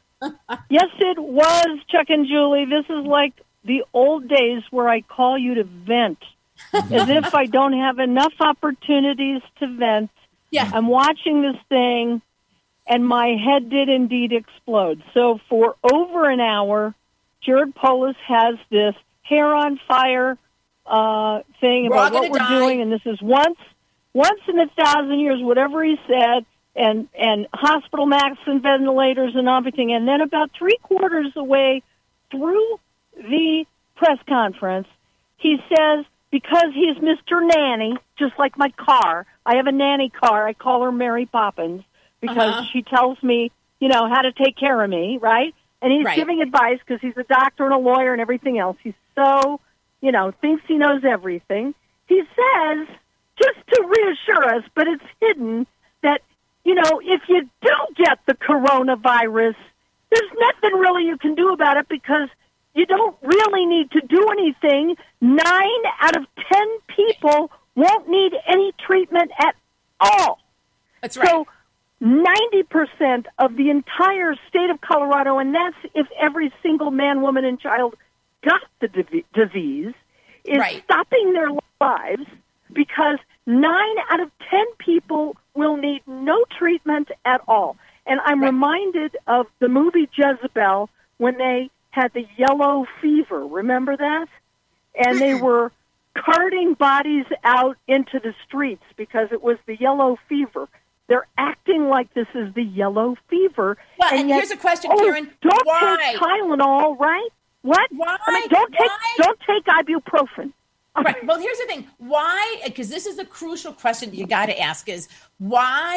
Yes, it was, Chuck and Julie. This is like the old days where I call you to vent. As if I don't have enough opportunities to vent. Yeah. I'm watching this thing, and my head did indeed explode. So for over an hour, Jared Polis has this hair on fire uh, thing We're all about what gonna we're die. doing, and this is once, once in a thousand years, whatever he said, and and hospital masks and ventilators and everything. And then about three quarters away through the press conference, he says, because he's Mister Nanny, just like my car. I have a nanny car. I call her Mary Poppins because Uh-huh. she tells me, you know, how to take care of me, right? And he's Right. giving advice because he's a doctor and a lawyer and everything else. He's so, you know, thinks he knows everything. He says, just to reassure us, but it's hidden, that, you know, if you do get the coronavirus, there's nothing really you can do about it because you don't really need to do anything. Nine out of ten people won't need any treatment at all. That's right. So ninety percent of the entire state of Colorado, and that's if every single man, woman, and child got the div- disease, is Right. stopping their lives because nine out of ten people will need no treatment at all. And I'm Right. reminded of the movie Jezebel when they had the yellow fever. Remember that? And they were carting bodies out into the streets because it was the yellow fever. They're acting like this is the yellow fever. Well, and yet, here's a question, oh, Karen. Don't Why? take Tylenol, right? What? Why? I mean, don't take Why? don't take ibuprofen. Right. Well, here's the thing. Why? Because this is the crucial question you got to ask: is why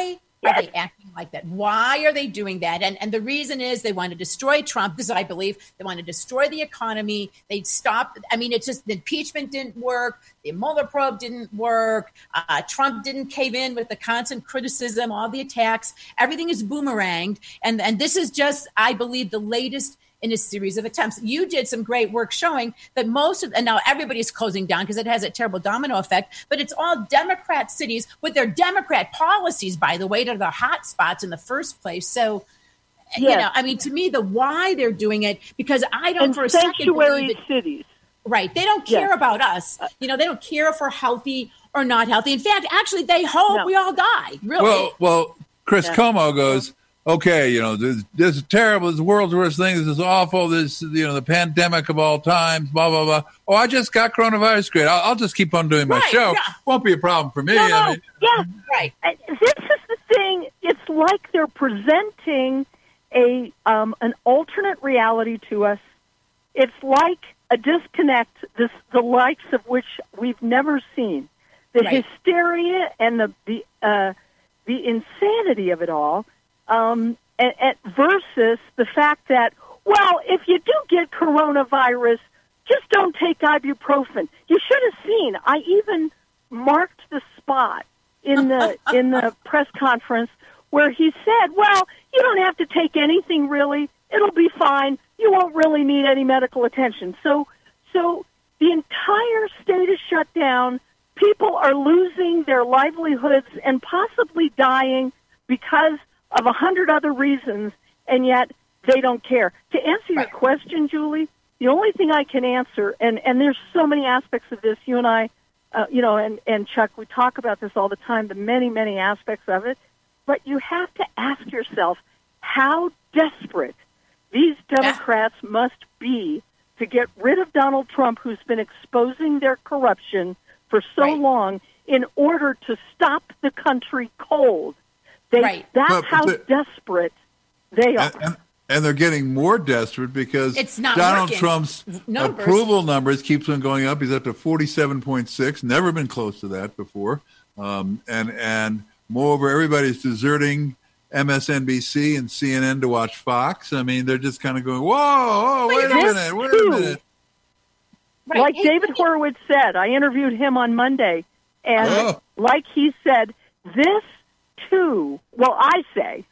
are they acting like that? Why are they doing that? And and the reason is they want to destroy Trump. This is, I believe, they want to destroy the economy. They stop. I mean, it's just the impeachment didn't work. The Mueller probe didn't work. Uh, Trump didn't cave in with the constant criticism, all the attacks. Everything is boomeranged. And, and this is just, I believe, the latest in a series of attempts. You did some great work showing that most of, and now everybody's closing down because it has a terrible domino effect, but it's all Democrat cities with their Democrat policies, by the way, to the hot spots in the first place. So, yes. you know, I mean, to me, the why they're doing it, because I don't and for a second sanctuary believe it, cities. Right. They don't care yes. about us. You know, they don't care if we're healthy or not healthy. In fact, actually, they hope no. we all die. Really. Well, well, Chris yeah. Cuomo goes, okay, you know, this, this is terrible. This is the world's worst thing. This is awful. This, you know, the pandemic of all times, blah, blah, blah. Oh, I just got coronavirus. Great. I'll, I'll just keep on doing my right, show. Yeah. Won't be a problem for me. No, no, I mean, yeah. Right. This is the thing. It's like they're presenting a um, an alternate reality to us. It's like a disconnect, this, the likes of which we've never seen. The right. hysteria and the the uh, the insanity of it all. Um, and, and versus the fact that, well, if you do get coronavirus, just don't take ibuprofen. You should have seen. I even marked the spot in the in the press conference where he said, well, you don't have to take anything really. It'll be fine. You won't really need any medical attention. So, so the entire state is shut down. People are losing their livelihoods and possibly dying because of a hundred other reasons, and yet they don't care. To answer your question, Julie, the only thing I can answer, and, and there's so many aspects of this, you and I, uh, you know, and, and Chuck, we talk about this all the time, the many, many aspects of it, but you have to ask yourself how desperate these Democrats yeah. must be to get rid of Donald Trump, who's been exposing their corruption for so right. long, in order to stop the country cold. They, right. That's but, but how the, desperate they are. And, and, and they're getting more desperate because it's not Donald working. Trump's numbers. approval numbers keeps on going up. He's up to forty-seven point six, never been close to that before. Um, and, and moreover, everybody's deserting M S N B C and C N N to watch Fox. I mean, they're just kind of going, whoa, whoa wait a minute, wait a minute. Right. Like David Horowitz said, I interviewed him on Monday, and oh. like he said, this too, well, I say,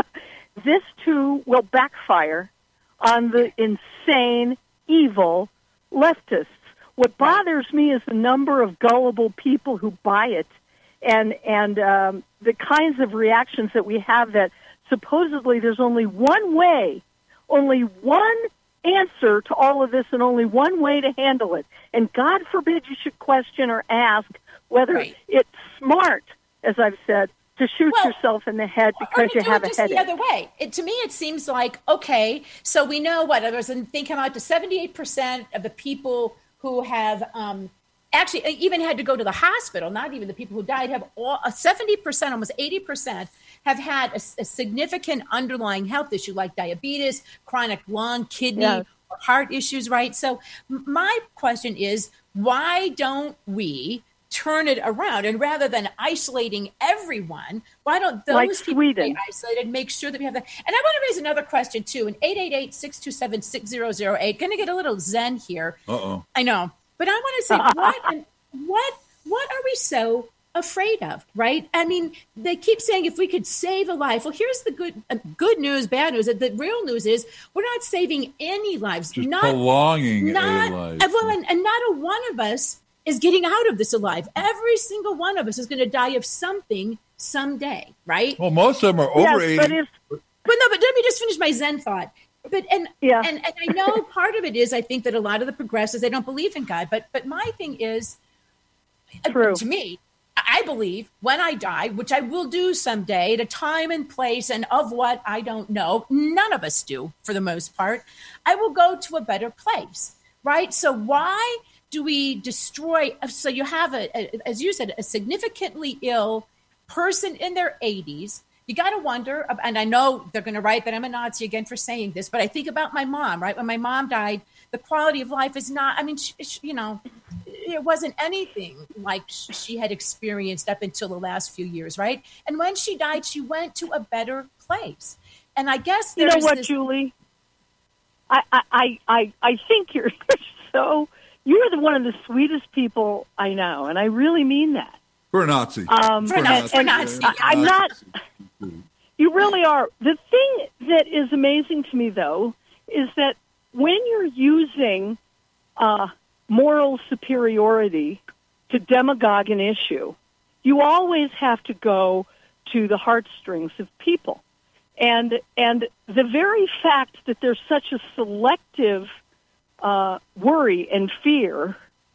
this too will backfire on the insane, evil leftists. What bothers me is the number of gullible people who buy it, and and um, the kinds of reactions that we have that supposedly there's only one way, only one answer to all of this, and only one way to handle it. And God forbid you should question or ask whether right. it's smart, as I've said, to shoot well, yourself in the head because you have a headache. The other way, it, to me, it seems like okay. So we know what there's a thing come out to seventy-eight percent of the people who have um, actually even had to go to the hospital. Not even the people who died have all uh, seventy percent, almost eighty percent. Have had a, a significant underlying health issue like diabetes, chronic lung, kidney, yeah. or heart issues, right? So my question is, why don't we turn it around? And rather than isolating everyone, why don't those like people Sweden. be isolated, make sure that we have that? And I want to raise another question, too. In eight eight eight, six two seven, six zero zero eight, going to get a little zen here. Uh-oh. I know. But I want to say, what, what, what are we so afraid of, right? I mean, they keep saying if we could save a life. Well, here's the good uh, good news, bad news. The real news is we're not saving any lives. Just not, prolonging not, a life. Well, and, and not a one of us is getting out of this alive. Every single one of us is going to die of something someday, right? Well, most of them are over yes, eighty. But, if, but no, but let me just finish my Zen thought. But and, yeah. and and I know part of it is I think that a lot of the progressives, they don't believe in God. But but my thing is, True. Uh, to me, I believe when I die, which I will do someday at a time and place and of what I don't know, none of us do for the most part, I will go to a better place, right? So why do we destroy? So you have, a, a as you said, a significantly ill person in their eighties. You got to wonder, and I know they're going to write that I'm a Nazi again for saying this, but I think about my mom, right? When my mom died, the quality of life is not, I mean, she, she, you know, it wasn't anything like she had experienced up until the last few years, right? And when she died, she went to a better place. And I guess you know what, this- Julie? I, I, I, I think you're so, you're the one of the sweetest people I know, and I really mean that. For a Nazi. Um, For a Nazi. For a Nazi. I, I'm not, you really are. The thing that is amazing to me, though, is that when you're using uh, moral superiority to demagogue an issue, you always have to go to the heartstrings of people. And and the very fact that there's such a selective uh, worry and fear,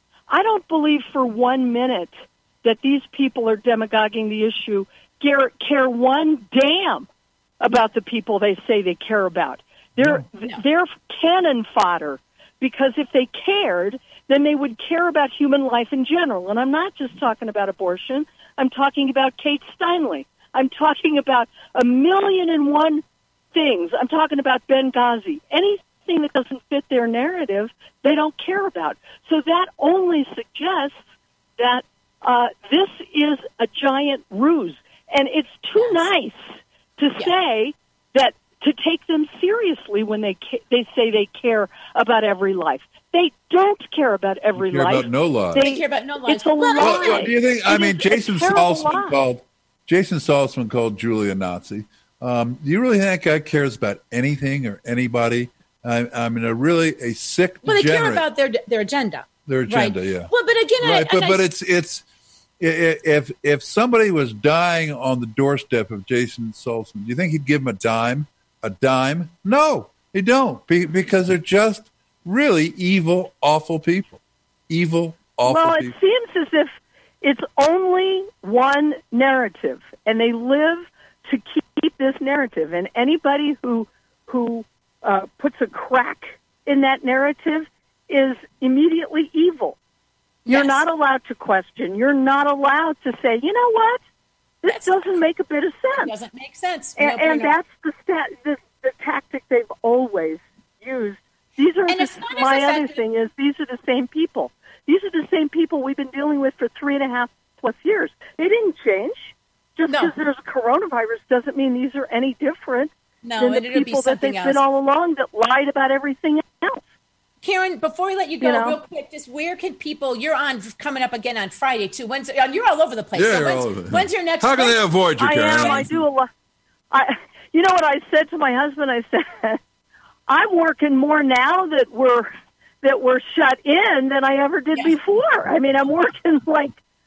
I don't believe for one minute that these people are demagoguing the issue, care, care one damn about the people they say they care about. They're, No, no. they're cannon fodder, because if they cared, then they would care about human life in general. And I'm not just talking about abortion. I'm talking about Kate Steinle. I'm talking about a million and one things. I'm talking about Benghazi. Anything that doesn't fit their narrative, they don't care about. So that only suggests that uh, this is a giant ruse. And it's too Yes. nice to Yeah. say that, to take them seriously when they ca- they say they care about every life. They don't care about every You care life. about no lives. They care about no lives. It's a Well, lie. Well, well, do you think? I It mean, is a Jason terrible Saltzman lie. called Jason Saltzman called Julie a Nazi. Um, do you really think that guy cares about anything or anybody? I, I mean, a really a sick. Well, they care degenerate. about their their agenda. Their agenda, right? yeah. Well, but again, Right, I, but and but I, it's it's i- i- if if somebody was dying on the doorstep of Jason Saltzman, do you think he'd give him a dime? A dime? No, he don't, be, because they're just really evil, awful people. Evil, awful Well, it people. seems as if it's only one narrative, and they live to keep this narrative. And anybody who who uh, puts a crack in that narrative is immediately evil. You're Yes. not allowed to question. You're not allowed to say, you know what, this That's- doesn't make a bit of it sense. doesn't make sense. And, No, and no, no. that's the, stat, the the tactic they've always used. These are And the, it's not my just the other fact- thing is these are the same people. These are the same people we've been dealing with for three and a half plus years. They didn't change. Just No. because there's a coronavirus doesn't mean these are any different No, than and the it'll be people that they've something been else. all along that lied about everything else. Karen, before we let you go, You know? real quick, just where can people? You're on coming up again on Friday too. When's you're all over the place? Yeah, so you're when's, all over. when's your next? How can when's- they avoid you, I Karen? am. I do a lot. I, you know what I said to my husband? I said, I'm working more now that we're that we're shut in than I ever did Yeah. before. I mean, I'm working like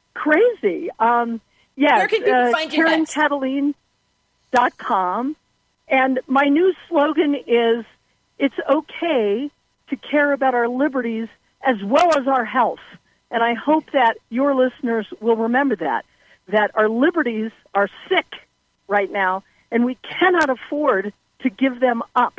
crazy. Um, yes, Where can people uh, find you Karen next? Cataline dot com. And my new slogan is, it's okay to care about our liberties as well as our health. And I hope that your listeners will remember that, that our liberties are sick right now, and we cannot afford to give them up.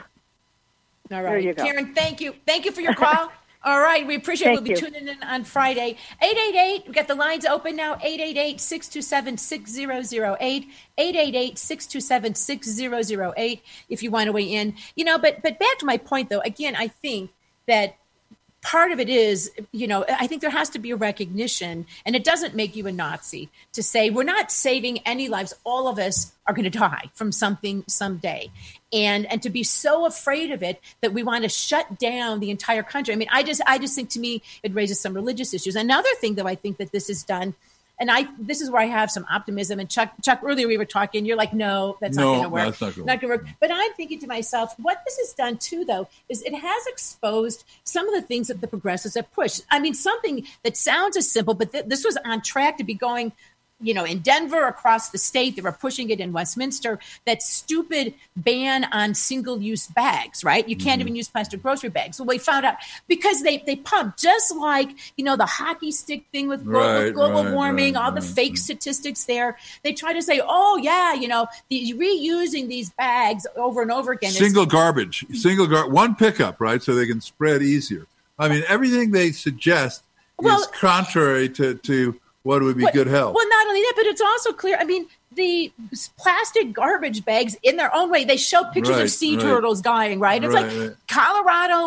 All There right, you go. Karen. Thank you. Thank you for your call. All right, we appreciate it. We'll Thank be you. tuning in on Friday. eight eight eight, we've got the lines open now, eight eight eight, six two seven, six zero zero eight, eight eight eight, six two seven, six zero zero eight, if you want to weigh in. You know, but but back to my point, though, again, I think that part of it is, you know, I think there has to be a recognition, and it doesn't make you a Nazi to say we're not saving any lives. All of us are going to die from something someday. And and to be so afraid of it that we want to shut down the entire country. I mean, I just I just think to me it raises some religious issues. Another thing, though, I think that this is done, and I this is where I have some optimism. And Chuck, Chuck, earlier we were talking, you're like, no, that's No, not going to work. that's not gonna Not going to work. But I'm thinking to myself, what this has done too, though, is it has exposed some of the things that the progressives have pushed. I mean, something that sounds as simple, but th- this was on track to be going, you know, in Denver, across the state. They were pushing it in Westminster, that stupid ban on single-use bags, right? You can't Mm-hmm. even use plastic grocery bags. So we found out because they, they pump, just like, you know, the hockey stick thing with global, Right, global right, warming, right, all the right, fake right. statistics there. They try to say, oh, yeah, you know, the, reusing these bags over and over again. is- Single garbage, single gar- one pickup, right? So they can spread easier. I mean, everything they suggest Well- is contrary to, to what would be Well- good health. Well, not only that, but it's also clear. I mean, the plastic garbage bags, in their own way, they show pictures Right, of sea right. turtles dying, right? It's Right, like right. Colorado,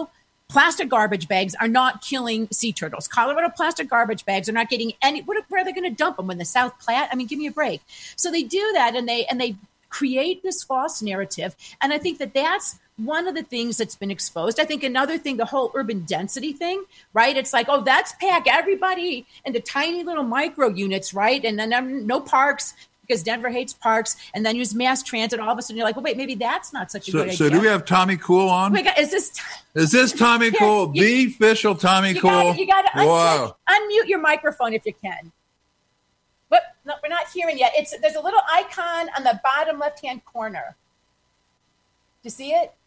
plastic garbage bags are not killing sea turtles. Colorado plastic garbage bags are not getting any. What, where are they going to dump them? In the South Platte? I mean, give me a break. So they do that, and they and they create this false narrative. And I think that that's one of the things that's been exposed. I think another thing, the whole urban density thing, right? It's like, oh, that's pack everybody into tiny little micro units, right? And then um, no parks, because Denver hates parks, and then use mass transit. All of a sudden, you're like, well, wait, maybe that's not such a So, good so idea. do we have Tommy Cool on? Oh my God, is this? T- Is this Tommy Here, Cool, you- the official Tommy you Cool? Gotta, you got to Wow. unmute your microphone if you can. What? No, we're not hearing yet. It's there's a little icon on the bottom left-hand corner. Do you see it?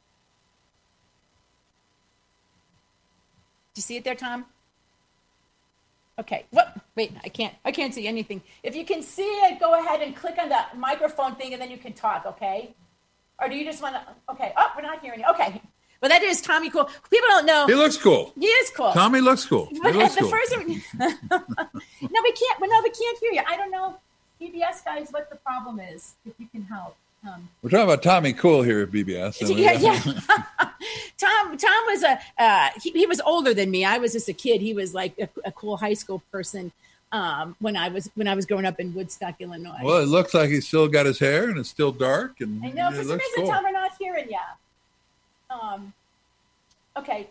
Do you see it there, Tom? Okay. What? Wait, I can't. I can't see anything. If you can see it, go ahead and click on the microphone thing, and then you can talk. Okay? Or do you just want to? Okay. Oh, we're not hearing it. Okay. Well, that is Tommy Cool. People don't know. He looks cool. He is cool. Tommy looks cool. He But looks at the cool. first, no, we can't. Well, no, we can't hear you. I don't know, B B S guys, what the problem is. If you can help. Um, We're talking about Tommy Cool here at B B S. yeah, yeah. Tom, Tom was a uh, he, he was older than me. I was just a kid. He was like a, a cool high school person um, when I was when I was growing up in Woodstock, Illinois. Well, it looks like he's still got his hair and it's still dark. And I know. it For some looks reason, cool. Tom, we're not hearing you. Um, okay.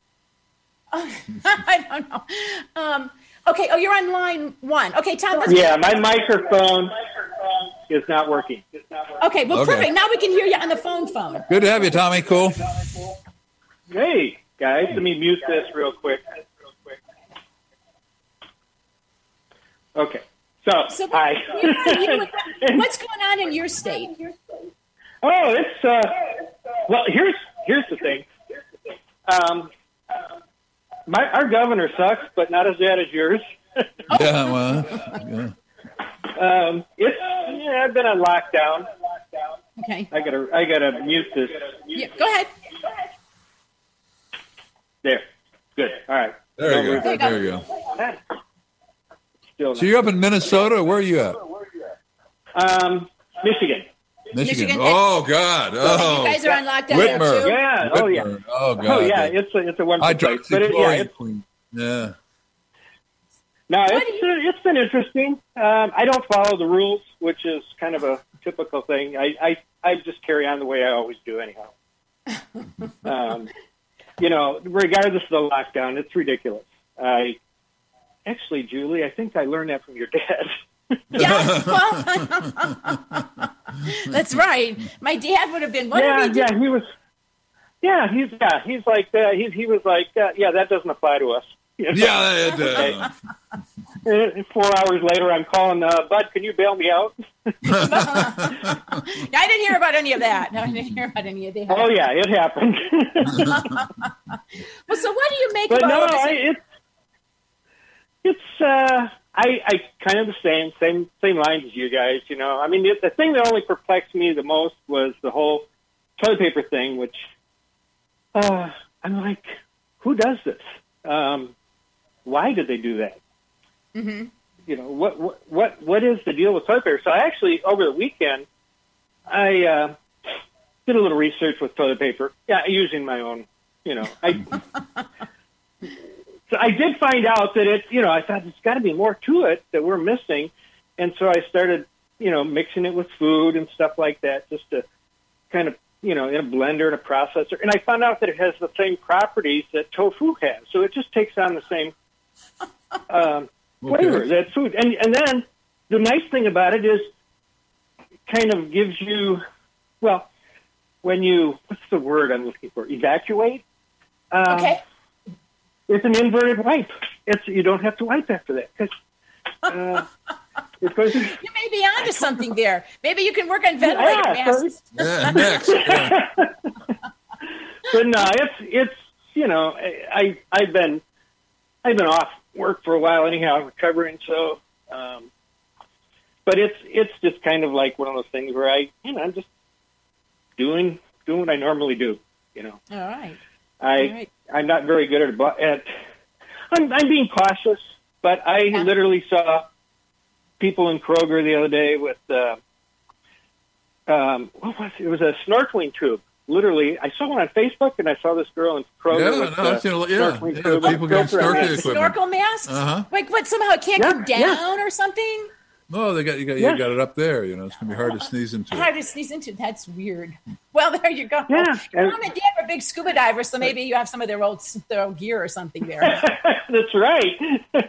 I don't know. Um, okay. Oh, you're on line one. Okay, Tom. Let's Yeah, my microphone is not working. Okay. Well, Okay. perfect. Now we can hear you on the phone. Phone. Good to have you, Tommy Cool. Hey, guys, let me mute this real quick. Okay. So, So, what, hi. you- what's going on in your state? Oh, it's uh. Well, here's here's the thing. Um, my our governor sucks, but not as bad as yours. Yeah, well, yeah. Um, it's yeah, I've been on lockdown. Okay. I gotta I gotta mute this. Yeah, go ahead. There. Good. All right. There you go. There you go. There you go. Still So you're up in Minnesota. Where are you at? not. Um, Michigan. Michigan. Michigan. Oh God. Oh. You guys are on lockdown there Whitmer. too. Yeah. Oh yeah. Whitmer. Oh God. Oh yeah. It's a it's a wonderful place. But it, yeah, Hydroxychloroquine. it's, Queen. Yeah. no, What it's do uh, it's been interesting. Um, I don't follow the rules, which is kind of a typical thing. I I, I just carry on the way I always do, anyhow. um, you know, regardless of the lockdown, it's ridiculous. I actually, Julie, I think I learned that from your dad. Yeah, well, that's right. My dad would have been. What yeah, did we do? yeah, he was. Yeah, he's yeah, he's like uh, he he was like uh, yeah, that doesn't apply to us. You know? Yeah. It, uh, Uh, Four hours later, I'm calling uh, Bud. Can you bail me out? I didn't hear about any of that. No, I didn't hear about any of that. Oh yeah, it happened. Well, so what do you make But about no, all this? I, it's it's uh, I I kind of the same same same lines as you guys. You know, I mean, the, the thing that only perplexed me the most was the whole toilet paper thing, which uh, I'm like, who does this? Um, why did they do that? Mm-hmm. You know, what what what what is the deal with toilet paper? So I actually over the weekend I uh, did a little research with toilet paper. Yeah, using my own. You know, I. So I did find out that it, you know, I thought there's got to be more to it that we're missing. And so I started, you know, mixing it with food and stuff like that just to kind of, you know, in a blender and a processor. And I found out that it has the same properties that tofu has. So it just takes on the same um, flavor, Okay. that food. And, and then the nice thing about it is kind of gives you, well, when you, what's the word I'm looking for, evacuate? Um, Okay. It's an inverted wipe. It's you don't have to wipe after that because uh, it goes. You may be onto something there. Maybe you can work on ventilator Yeah, masks. yeah. Next. Yeah. But no, it's it's you know I I've been I've been off work for a while anyhow, recovering. So, um, but it's it's just kind of like one of those things where I you know I'm just doing doing what I normally do. You know, All right. I. All right. I'm not very good at, at I'm, I'm being cautious, but I Yeah. literally saw people in Kroger the other day with, uh, um, what was it? It was a snorkeling tube. literally, I saw one on Facebook, and I saw this girl in Kroger. Yeah, with, no, uh, I've seen a lot- yeah, snorkeling yeah, filter- people getting filter on snorkeling it. equipment. Snorkel masks? Uh-huh. Like what? Somehow it can't Yeah, come down yeah. or something? No, they got you got Yeah. you got it up there. You know, it's gonna be hard to sneeze into. Hard to sneeze into. That's weird. Well, there you go. Yeah, and- Mom and Dad are big scuba divers, so maybe you have some of their old their old gear or something there. That's right.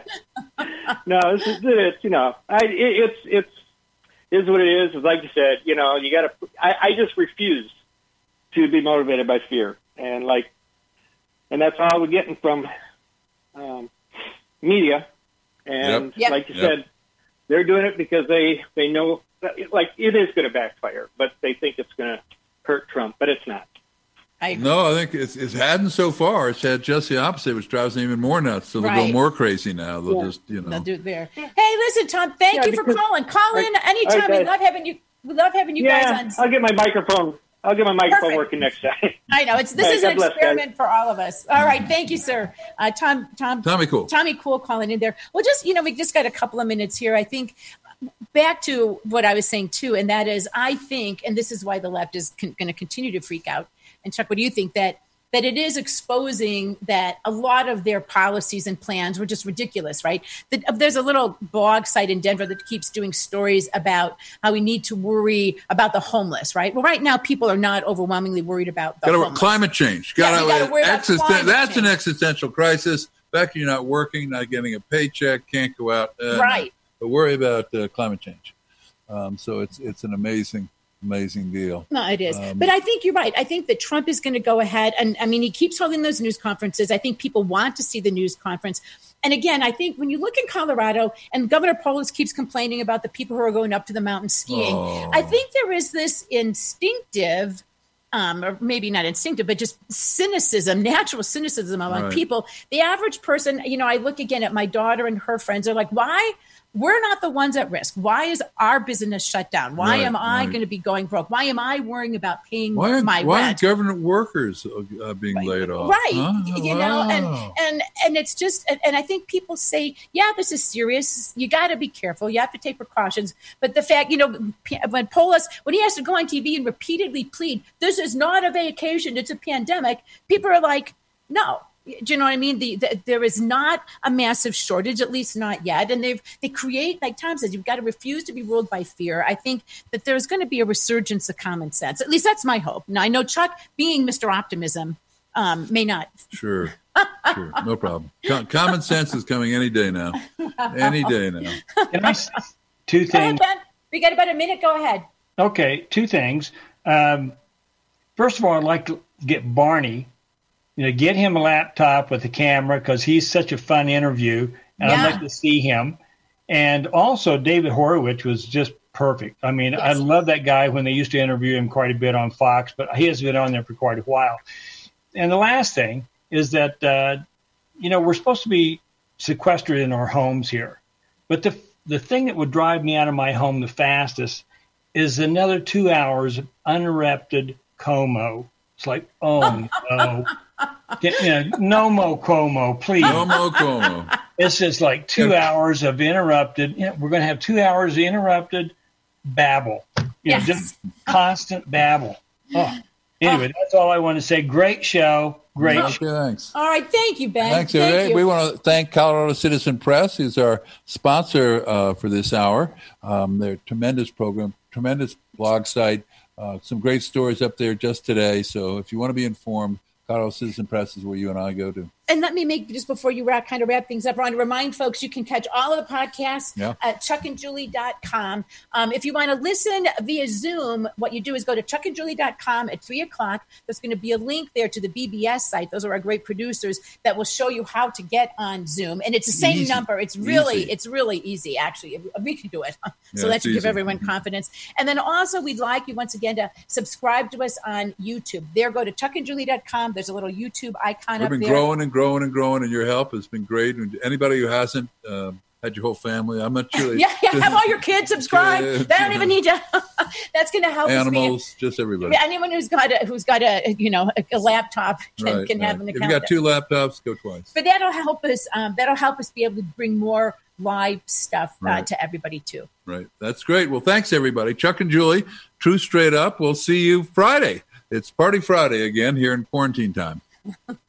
No, this is it's you know, I it, it's it's is what it is. Like you said, you know, you got to. I, I just refuse to be motivated by fear, and like, and that's all we're getting from um, media. And Yep. Yep. like you Yep. said, they're doing it because they they know that, like it is going to backfire, but they think it's going to hurt Trump, but it's not. I agree. No, I think it's it's hadn't so far. It's had just the opposite, which drives them even more nuts. So they'll Right. go more crazy now. They'll Yeah. just you know. They'll do it there. Hey, listen, Tom. Thank Yeah, you for because- calling. Call in All right, anytime. guys. we love having you. We love having you yeah, guys on. I'll get my microphone. I'll get my microphone Perfect. working next time. I know it's this All right, is an God bless, guys. experiment for all of us. All right, thank you, sir. Uh, Tom, Tom, Tommy Cool. Tommy Cool calling in there. Well, just you know, we just got a couple of minutes here. I think back to what I was saying too, and that is, I think, and this is why the left is con- going to continue to freak out. And Chuck, what do you think that? That it is exposing that a lot of their policies and plans were just ridiculous, right? The, there's a little blog site in Denver that keeps doing stories about how we need to worry about the homeless, right? Well, right now, people are not overwhelmingly worried about the Got to homeless. climate change. Yeah, Got we gotta worry about climate That's an change. existential crisis. The fact that you're not working, not getting a paycheck, can't go out. Uh, Right. But worry about uh, climate change. Um, so it's it's an amazing, amazing deal. No, it is. Um, but I think you're right. I think that Trump is going to go ahead. And I mean, he keeps holding those news conferences. I think people want to see the news conference. And again, I think when you look in Colorado and Governor Polis keeps complaining about the people who are going up to the mountain skiing, Oh. I think there is this instinctive, um, or maybe not instinctive, but just cynicism, natural cynicism among Right. people. The average person, you know, I look again at my daughter and her friends are like, why? We're not the ones at risk. Why is our business shut down? Why Right, am I right. going to be going broke? Why am I worrying about paying Why aren't, my why rent? aren't government workers uh, being laid off? Right. Huh? You know, and, Wow. and, and it's just, and, and I think people say, yeah, this is serious. You got to be careful. You have to take precautions. But the fact, you know, P- when Polis, when he has to go on T V and repeatedly plead, this is not a vacation, it's a pandemic, people are like, no. Do you know what I mean? The, the, there is not a massive shortage, at least not yet. And they've they create, like Tom says, you've got to refuse to be ruled by fear. I think that there's going to be a resurgence of common sense. At least that's my hope. Now, I know Chuck, being Mister Optimism, um, may not. Sure, sure, no problem. Com- common sense is coming any day now. Any day now. Can I s- two Go ahead, things? Ben. We got about a minute. Go ahead. Okay, two things. Um, first of all, I'd like to get Barney, you know, get him a laptop with a camera because he's such a fun interview, and Yeah. I'd like to see him. And also, David Horowitz was just perfect. I mean, I Yes. love that guy when they used to interview him quite a bit on Fox, but he has been on there for quite a while. And the last thing is that, uh, you know, we're supposed to be sequestered in our homes here. But the the thing that would drive me out of my home the fastest is another two hours of uninterrupted Como. It's like, oh, no. Get, you know, no mo Como, please. No mo como. It's just like two hours of interrupted. You know, we're going to have two hours of interrupted babble. You Yes. know, just constant babble. Oh. Anyway, that's all I want to say. Great show. Great Okay, show. thanks. All right. Thank you, Ben. Thanks, Thank everybody. you. We want to thank Colorado Citizen Press, who's our sponsor uh, for this hour. Um, they're a tremendous program, tremendous blog site, uh, some great stories up there just today. So if you want to be informed, Colorado Citizen Press is where you and I go to. And let me make, just before you wrap, kind of wrap things up, I want to remind folks you can catch all of the podcasts Yeah. at chuck and julie dot com. Um, if you want to listen via Zoom, what you do is go to chuck and julie dot com at three o'clock. There's going to be a link there to the B B S site. Those are our great producers that will show you how to get on Zoom. And it's the same Easy. number. It's really, Easy. it's really easy, actually. We can do it. So Yeah, that it's should give easy. everyone confidence. And then also, we'd like you once again to subscribe to us on YouTube. There, go to chuck and julie dot com. There's a little YouTube icon We've up been there. growing and growing and growing, and your help has been great. And anybody who hasn't um, had your whole family, I'm not sure. Yeah, yeah. Have all your kids subscribe. Kids, They don't you even know. need you. That's going to help Animals, just us. everybody. Be, anyone who's got a who's got a you know a, a laptop can, Right, can have right. an If you account. got two laptops, go twice. But that'll help us. Um, that'll help us be able to bring more live stuff uh, Right. to everybody too. Right. That's great. Well, thanks, everybody. Chuck and Julie, True Straight Up. We'll see you Friday. it's Party Friday again here in quarantine time.